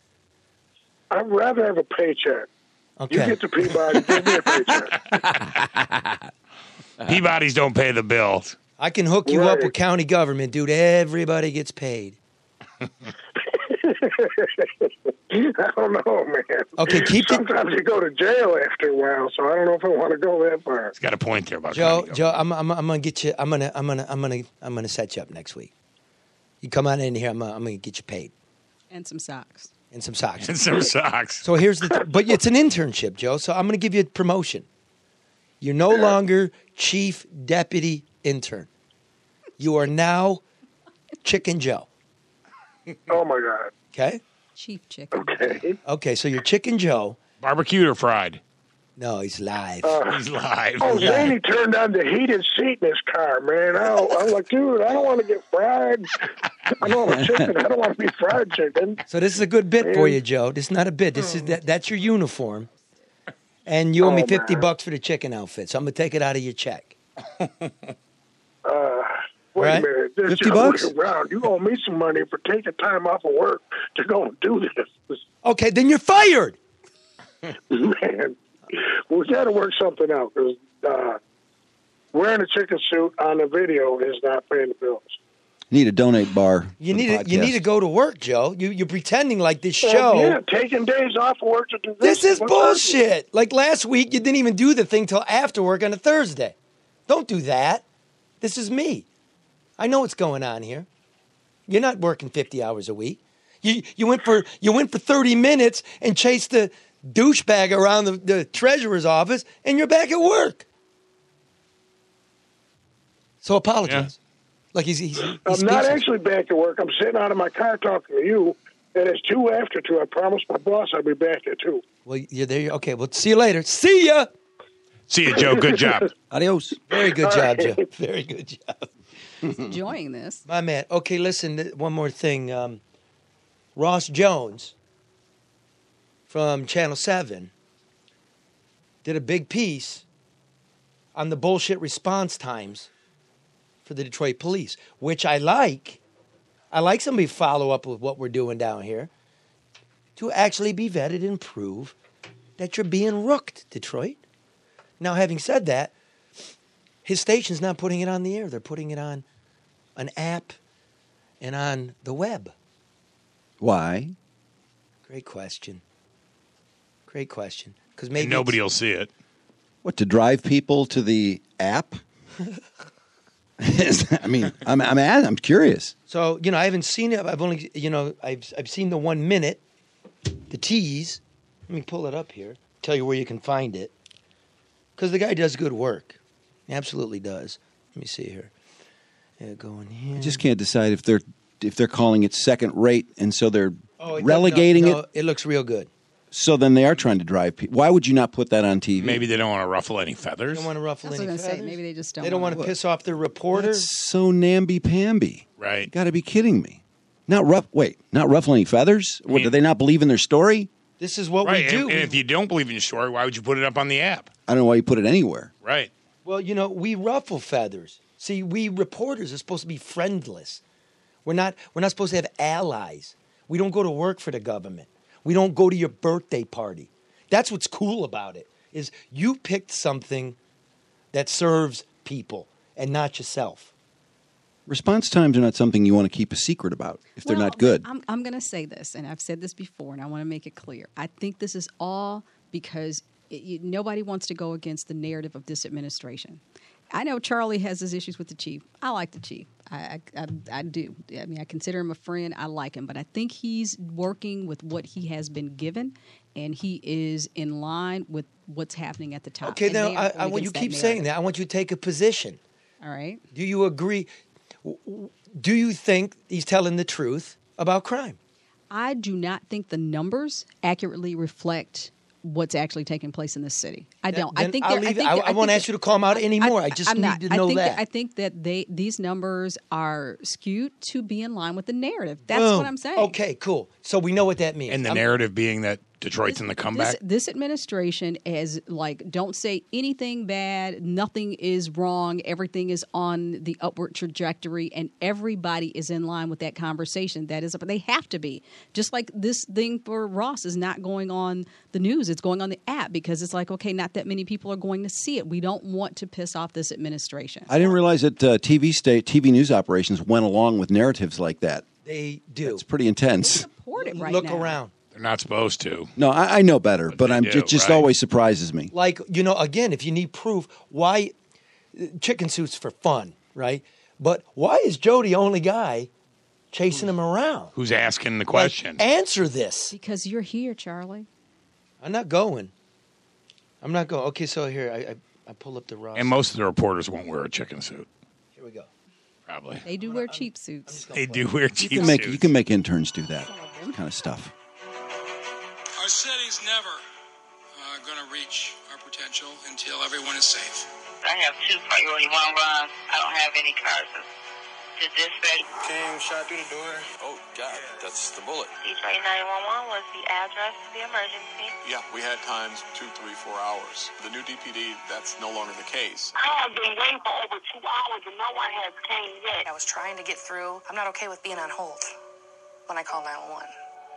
I'd rather have a paycheck. Okay. You get the Peabody, give me a paycheck. Peabodys don't pay the bills. I can hook you up Right. with county government, dude. Everybody gets paid. I don't know, man. Okay, keep the- Sometimes you go to jail after a while, so I don't know if I want to go that far. He's got a point there about Joe, county Joe, I'm, I'm, I'm gonna get you. I'm gonna, I'm gonna, I'm gonna, I'm gonna set you up next week. You come on in here. I'm, gonna, I'm gonna get you paid And some socks. and some socks. and some socks. So here's the, th- but it's an internship, Joe. So I'm gonna give you a promotion. You're no longer chief deputy intern. You are now Chicken Joe. Oh, my God. Okay. Chief chicken. Okay. Okay. So you're Chicken Joe. Barbecued or fried? No, he's live. He's live. Oh, Zany turned on the heated seat in his car, man. I, I'm like, dude, I don't want to get fried. I don't want chicken. I don't want to be fried chicken. So this is a good bit for you, Joe. This is not a bit. This is that, that's your uniform, and you owe me Oh, fifty man. bucks for the chicken outfit. So I'm gonna take it out of your check. Uh, wait Right. a minute. This fifty is bucks? around. You owe me some money for taking time off of work to go and do this. Okay, then you're fired. Man, we got to work something out because uh, wearing a chicken suit on a video is not paying the bills. Need a donate bar. You for the need to, you podcast. need to go to work, Joe. You you're pretending like this Well, show. yeah, taking days off of work to do this. This is What's bullshit. Like last week, you didn't even do the thing till after work on a Thursday. Don't do that. This is me. I know what's going on here. You're not working fifty hours a week. You you went for you went for thirty minutes and chased the douchebag around the, the treasurer's office, and you're back at work. So apologize. Like he's he's, he's I'm not speechless. actually back at work. I'm sitting out of my car talking to you, and it's two after two. I promised my boss I'd be back at two. Well, you're there. Okay. Well, see you later. See ya. See you, Joe. Good job. Adios. Very good job, right. Joe. Very good job. He's enjoying this. My man. Okay, listen, th- one more thing. Um, Ross Jones from Channel seven did a big piece on the bullshit response times for the Detroit police, which I like. I like somebody to follow up with what we're doing down here to actually be vetted and prove that you're being rooked, Detroit. Now, having said that, his station's not putting it on the air. They're putting it on an app and on the web. Why? Great question. Great question. Because maybe And nobody it's- will see it. What, to drive people to the app? I mean, I'm I'm I'm curious. So you know, I haven't seen it. I've only you know I've I've seen the one minute, the tease. Let me pull it up here. Tell you where you can find it. Because the guy does good work. He absolutely does. Let me see here. Yeah, go in here. I just can't decide if they're if they're calling it second rate, and so they're Oh, it does- relegating no, no, it. It looks real good. So then they are trying to drive people. Why would you not put that on T V? Maybe they don't want to ruffle any They feathers. don't want to ruffle That's what I any was gonna say. feathers. Maybe they just don't They don't want wanna- to piss off their reporter. That's so namby-pamby. Right. Got to be kidding me. Not rough. Wait, not ruffle any feathers? What, mean- do they not believe in their story? This is what Right. we do. And, and if you don't believe in your story, why would you put it up on the app? I don't know why you put it anywhere. Right. Well, you know, we ruffle feathers. See, we reporters are supposed to be friendless. We're not we're not supposed to have allies. We don't go to work for the government. We don't go to your birthday party. That's what's cool about it. Is you picked something that serves people and not yourself. Response times are not something you want to keep a secret about if they're Well, not good. I'm, I'm going to say this, and I've said this before, and I want to make it clear. I think this is all because it, you, nobody wants to go against the narrative of this administration. I know Charlie has his issues with the chief. I like the chief. I, I, I, I do. I mean, I consider him a friend. I like him. But I think he's working with what he has been given, and he is in line with what's happening at the top. Okay, And now they are I, going I want you against keep that saying narrative. that. I want you to take a position. All right. Do you agree? Do you think he's telling the truth about crime? I do not think the numbers accurately reflect what's actually taking place in this city. I Then- don't. I then think I'll they're- leave I it. think I- they're- I won't think ask you to call 'em out anymore. I just I'm need not. to I know think that. I think that they these numbers are skewed to be in line with the narrative. That's Boom. what I'm saying. Okay, cool. So we know what that means. And the I'm- narrative being that Detroit's in the comeback. This, this administration is like, don't say anything bad. Nothing is wrong. Everything is on the upward trajectory, and everybody is in line with that conversation. That is, but they have to be. Just like this thing for Ross is not going on the news; it's going on the app because it's like, okay, not that many people are going to see it. We don't want to piss off this administration. I didn't realize that uh, T V state T V news operations went along with narratives like that. They do. It's pretty intense. Support it right Look now. around. They're not supposed to. No, I, I know better, but, they I'm do, it just right. always surprises me. Like, you know, again, if you need proof, why chicken suits for fun, right? But why is Joe the only guy chasing him around? Who's asking the Like, question? answer this. Because you're here, Charlie. I'm not going. I'm not going. Okay, so here I I, I pull up the Ross. And most of the reporters won't wear a chicken suit. Here we go. Probably. They do wear cheap suits. They do wear cheap You can make suits. you can make interns do that kind of stuff. Our city's never uh, going to reach our potential until everyone is safe. I have two priority one runs. I don't have any cars to dispatch. Came shot through the door. Oh, God, that's the bullet. Detroit nine one one was the address of the emergency. Yeah, we had times two, three, four hours. The new D P D, that's no longer the case. I have been waiting for over two hours and no one has came yet. I was trying to get through. I'm not okay with being on hold when I call nine one one.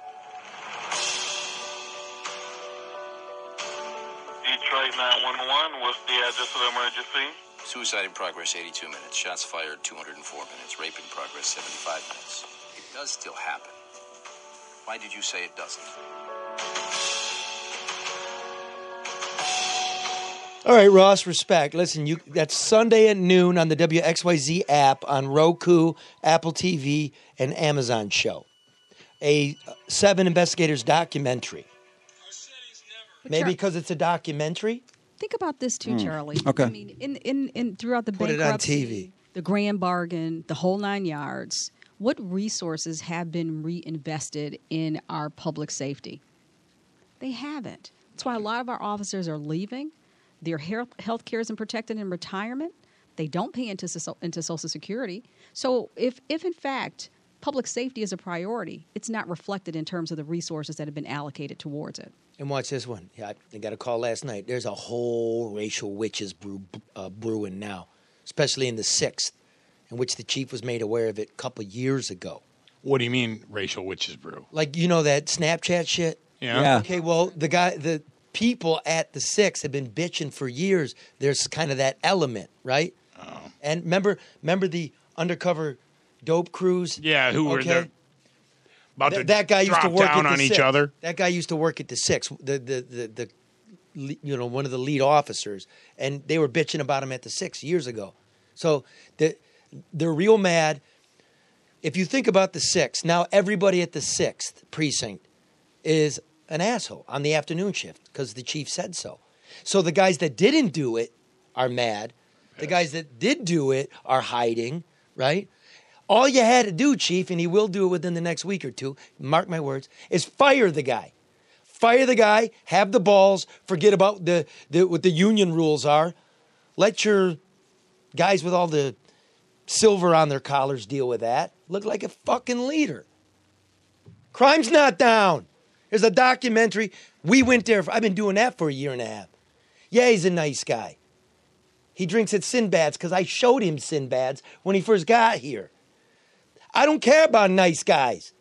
Detroit nine one one, what's the address of the emergency? Suicide in progress, eighty-two minutes. Shots fired, two hundred four minutes. Rape in progress, seventy-five minutes. It does still happen. Why did you say it doesn't? All right, Ross, respect. Listen, you that's Sunday at noon on the W X Y Z app on Roku, Apple T V, and Amazon show. A Seven Investigators documentary. But Maybe Char- because it's a documentary? Think about this too, Hmm. Charlie. Okay. I mean, in, in, in throughout the Put it on bankruptcy, T V. the grand bargain, the whole nine yards, what resources have been reinvested in our public safety? They haven't. That's why a lot of our officers are leaving. Their health care isn't protected in retirement. They don't pay into, so- into Social Security. So if, if, in fact, public safety is a priority, it's not reflected in terms of the resources that have been allocated towards it. And watch this one. Yeah, I got a call last night. There's a whole racial witches brew, uh, brewing now, especially in the sixth, in which the chief was made aware of it a couple years ago. What do you mean, racial witches brew? Like, you know that Snapchat shit? Yeah. Yeah. Okay, well, the guy, the people at the six have been bitching for years. There's kind of that element, right? Oh. And remember, remember the undercover dope crews? Yeah, who were there about Th- to that guy used drop to work down at the on each six. other? That guy used to work at the six. The the the, the le- you know one of the lead officers, and they were bitching about him at the six years ago. So the They're real mad. If you think about the sixth, now everybody at the sixth precinct is an asshole on the afternoon shift because the chief said so. So the guys that didn't do it are mad. The guys that did do it are hiding, right? All you had to do, Chief, and he will do it within the next week or two, mark my words, is fire the guy. Fire the guy, have the balls, forget about the, the what the union rules are. Let your guys with all the silver on their collars deal with that. Look like a fucking leader. Crime's not down. There's a documentary. We went there. For, I've been doing that for a year and a half. Yeah, he's a nice guy. He drinks at Sinbad's because I showed him Sinbad's when he first got here. I don't care about nice guys.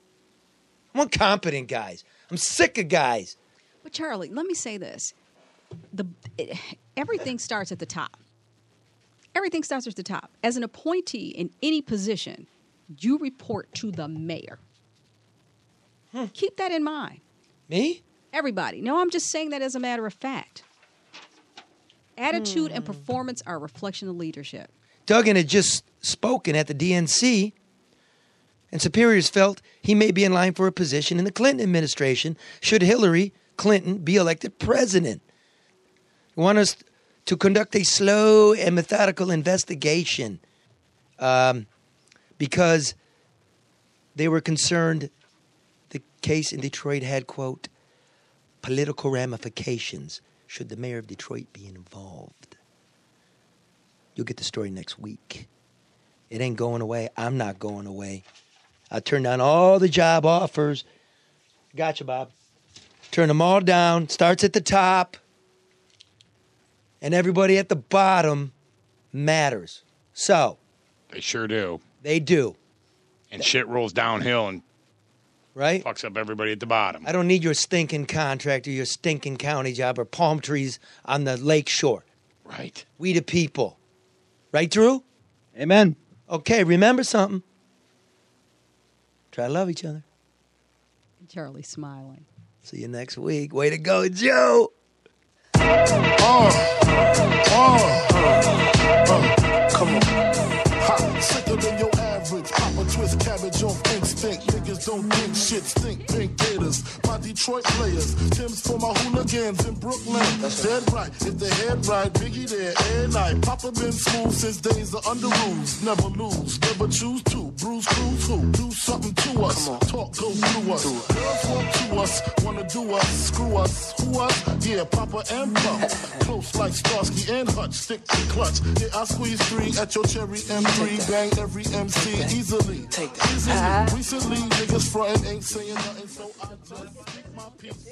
I want competent guys. I'm sick of guys. But Charlie, let me say this. The it, everything starts at the top. Everything starts at the top. As an appointee in any position, you report to the mayor. Hmm. Keep that in mind. Me? Everybody. No, I'm just saying that as a matter of fact. Attitude hmm. and performance are a reflection of leadership. Duggan had just spoken at the D N C, and superiors felt he may be in line for a position in the Clinton administration should Hillary Clinton be elected president. They want us to conduct a slow and methodical investigation um, because they were concerned the case in Detroit had, quote, political ramifications should the mayor of Detroit be involved. You'll get the story next week. It ain't going away. I'm not going away. I turned down all the job offers. Gotcha, Bob. Turn them all down. Starts at the top. And everybody at the bottom matters. So. They sure do. They do. And shit rolls downhill and right? fucks up everybody at the bottom. I don't need your stinking contract or your stinking county job or palm trees on the lake shore. Right. We the people. Right, Drew? Amen. Okay, remember something. Try to love each other. Charlie smiling. See you next week. Way to go, Joe. Oh, oh, oh, come on. Ha, sicker than your average. Papa twist cabbage on instinct. Niggas don't think shit stink. Pink gators, my Detroit players. Tim's for my hooligans in Brooklyn. That's dead right. If the head right, Biggie there every night. Papa been smooth since days of under rules. Never lose, never choose to. Bruise, cruise, who? Do something to us. Talk, go through us. Girls want to us, wanna do us, screw us. Who us? Yeah, Papa and Pump. Close like Starsky and Hutch. Stick to clutch. Yeah, I squeeze three at your cherry M three. Bang every M C easily. Take that. Easily. Uh-huh. Recently, niggas frontin' ain't saying nothing, so I just speak my piece.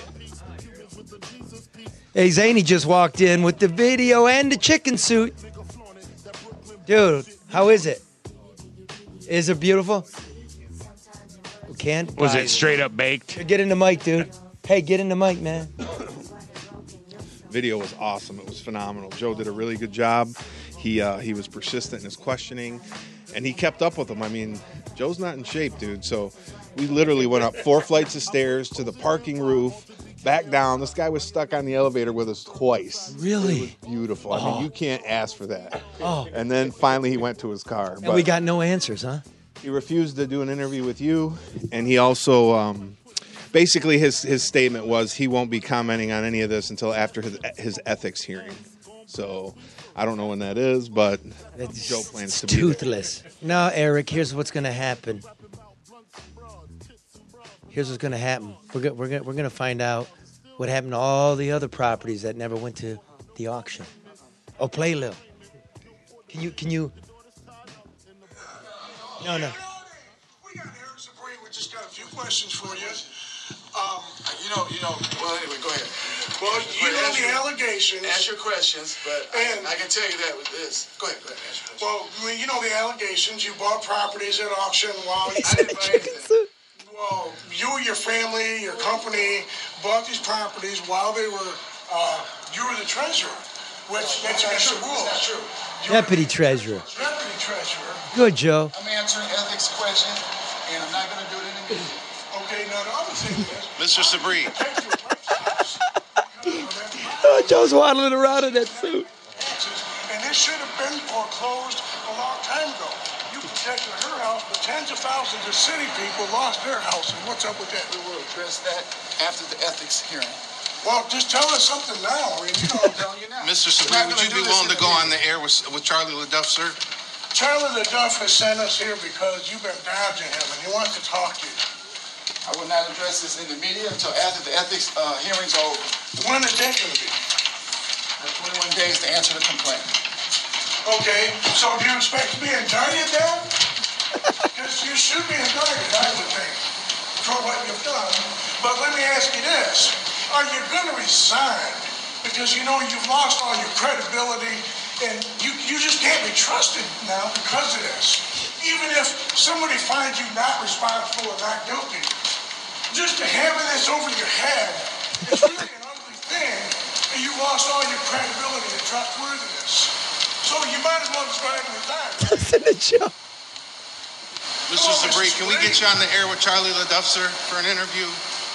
Hey, Zany just walked in with the video and the chicken suit. Dude, how is it? Is it beautiful? We can't. Was it straight up baked? Get in the mic, dude. Hey, get in the mic, man. Video was awesome. It was phenomenal. Joe did a really good job. He uh, he was persistent in his questioning, and he kept up with them. I mean, Joe's not in shape, dude. So we literally went up four flights of stairs to the parking roof, back down. This guy was stuck on the elevator with us twice. Really? It was beautiful. I Oh. mean, you can't ask for that. Oh. And then finally he went to his car. And we got no answers, huh? He refused to do an interview with you, and he also, um, basically his, his statement was he won't be commenting on any of this until after his, his ethics hearing. So I don't know when that is, but It's Joe plans to be toothless. No, Eric, here's what's going to happen. Here's what's going to happen. We're go- we're go- we're going to find out what happened to all the other properties that never went to the auction. Oh, play Lil. Can you can you No, no. We got Eric Sabrine. We just got a few questions for you. Um, You know, you know. Well, anyway, go ahead. well, you But know ask the your- allegations. Ask your questions, but And- I, I can tell you that with this. Go ahead, go ahead. Ask your questions. Well, I mean, you know the allegations. You bought properties at auction while I didn't buy anything. well, you, your family, your company bought these properties while they were. Uh, you were the treasurer, which that's against the rules. That's not true. Deputy treasurer. Deputy treasurer. Good, Joe. I'm answering ethics question, and I'm not going to do it in a meeting. Okay, now the other thing is. Mister Sabrine. Oh, Joe's waddling around in that suit. And this should have been foreclosed a long long time ago. You protected her house, but tens of thousands of city people lost their houses. What's up with that? We will address that after the ethics hearing. Well, just tell us something now. I mean, you know, I'm telling you now. Mister Sabri, would you be willing to go on the air with, with Charlie LaDuff, sir? Charlie LaDuff has sent us here because you've been dodging him, and he wants to talk to you. I will not address this in the media until after the ethics uh, hearings are over. When is that going to be? I have twenty-one days to answer the complaint. Okay, so do you expect to be indicted then? Because you should be indicted, I would think, for what you've done. But let me ask you this. Are you going to resign? Because, you know, you've lost all your credibility, and you, you just can't be trusted now because of this. Even if somebody finds you not responsible or not guilty, just to having this over your head is really an ugly thing, and you lost all your credibility and trustworthiness. So you might as well just go ahead and resign. That's in the joke. Mister Sabri, can we get you on the air with Charlie LaDuff, sir, for an interview?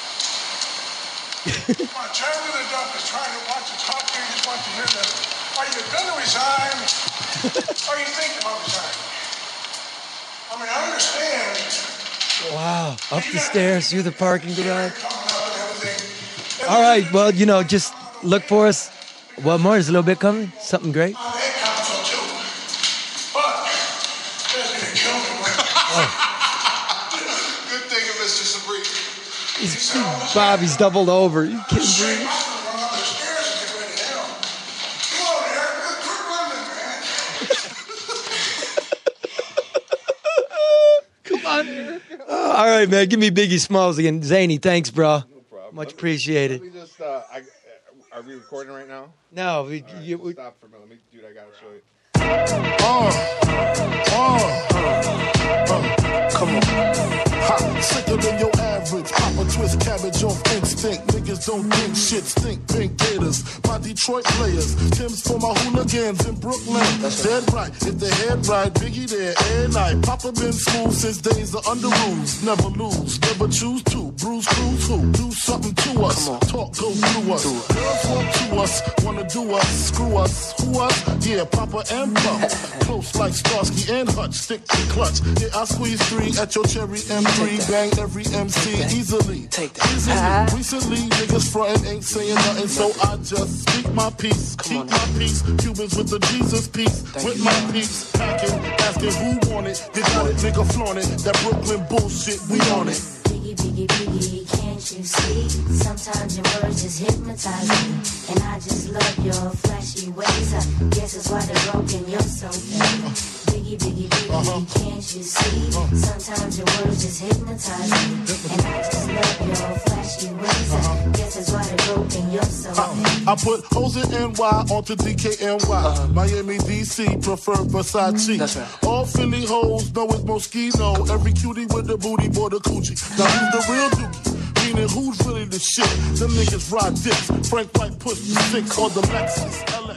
Come on, Charlie LaDuff is trying to want to talk to you. He just wants to hear this. Are you going to resign? Or are you thinking about resigning? I mean, I understand. Wow. Up the stairs, through the parking garage. All right. Well, you know, just look for us. What more? Is a little bit coming? Something great? But that's going to kill me. Good thinking, Mister Sabri. He's, he's, Bobby's doubled over. You can't breathe. Come on. Oh, all right, man. Give me Biggie Smalls again. Zany, thanks, bro. No problem. Much appreciated. Let me just, uh, I, are we recording right now? No. We, right, you, we, stop for a minute. Let me, dude, I got to show you. Uh, uh, uh, come on. Ha, sicker than your average. Pop a twist cabbage off instinct. Niggas don't think shit stink. Pink Gators, my Detroit players. Tim's for my hooligans in Brooklyn. Dead right, if the head right, Biggie there every night. Papa been smooth since days of under rules. Never lose, never choose to. Bruce Cruz who? Do something to us. Talk go through us. Girls want to us, wanna do us. Screw us, who us? Yeah, Papa and Pump. Close like Starsky and Hutch. Stick to clutch. Yeah, I squeeze three at your cherry M three. Bang every M C easily. Take that. Easily. Uh-huh. Recently, niggas frontin' ain't saying nothing, so I just speak my peace. Keep my peace. Cubans with the Jesus peace. Thank with you, my man. Peace. Packing, asking who want it. You got it, nigga, flaunt it. That Brooklyn bullshit, we on it. Biggie, biggie, biggie, can't you see? Sometimes your words just hypnotize me. And I just love your flashy ways. I guess it's why they're broken, you're so fake. Biggie, biggie, biggie, uh-huh. Can't you see? Uh-huh. Sometimes your words just hypnotize me. And I just love your flashy ways. Uh-huh. I guess it's why they're broken, you're so fake. I put hoes in N Y onto D K N Y. Uh-huh. Miami, D C, prefer Versace. That's right. All Philly hoes know it's Moschino. Every cutie with the booty, boy, the coochie. Now who's the real dookie? Meaning who's really the shit? Them niggas ride dicks. Frank White push the six on the Lexus. L A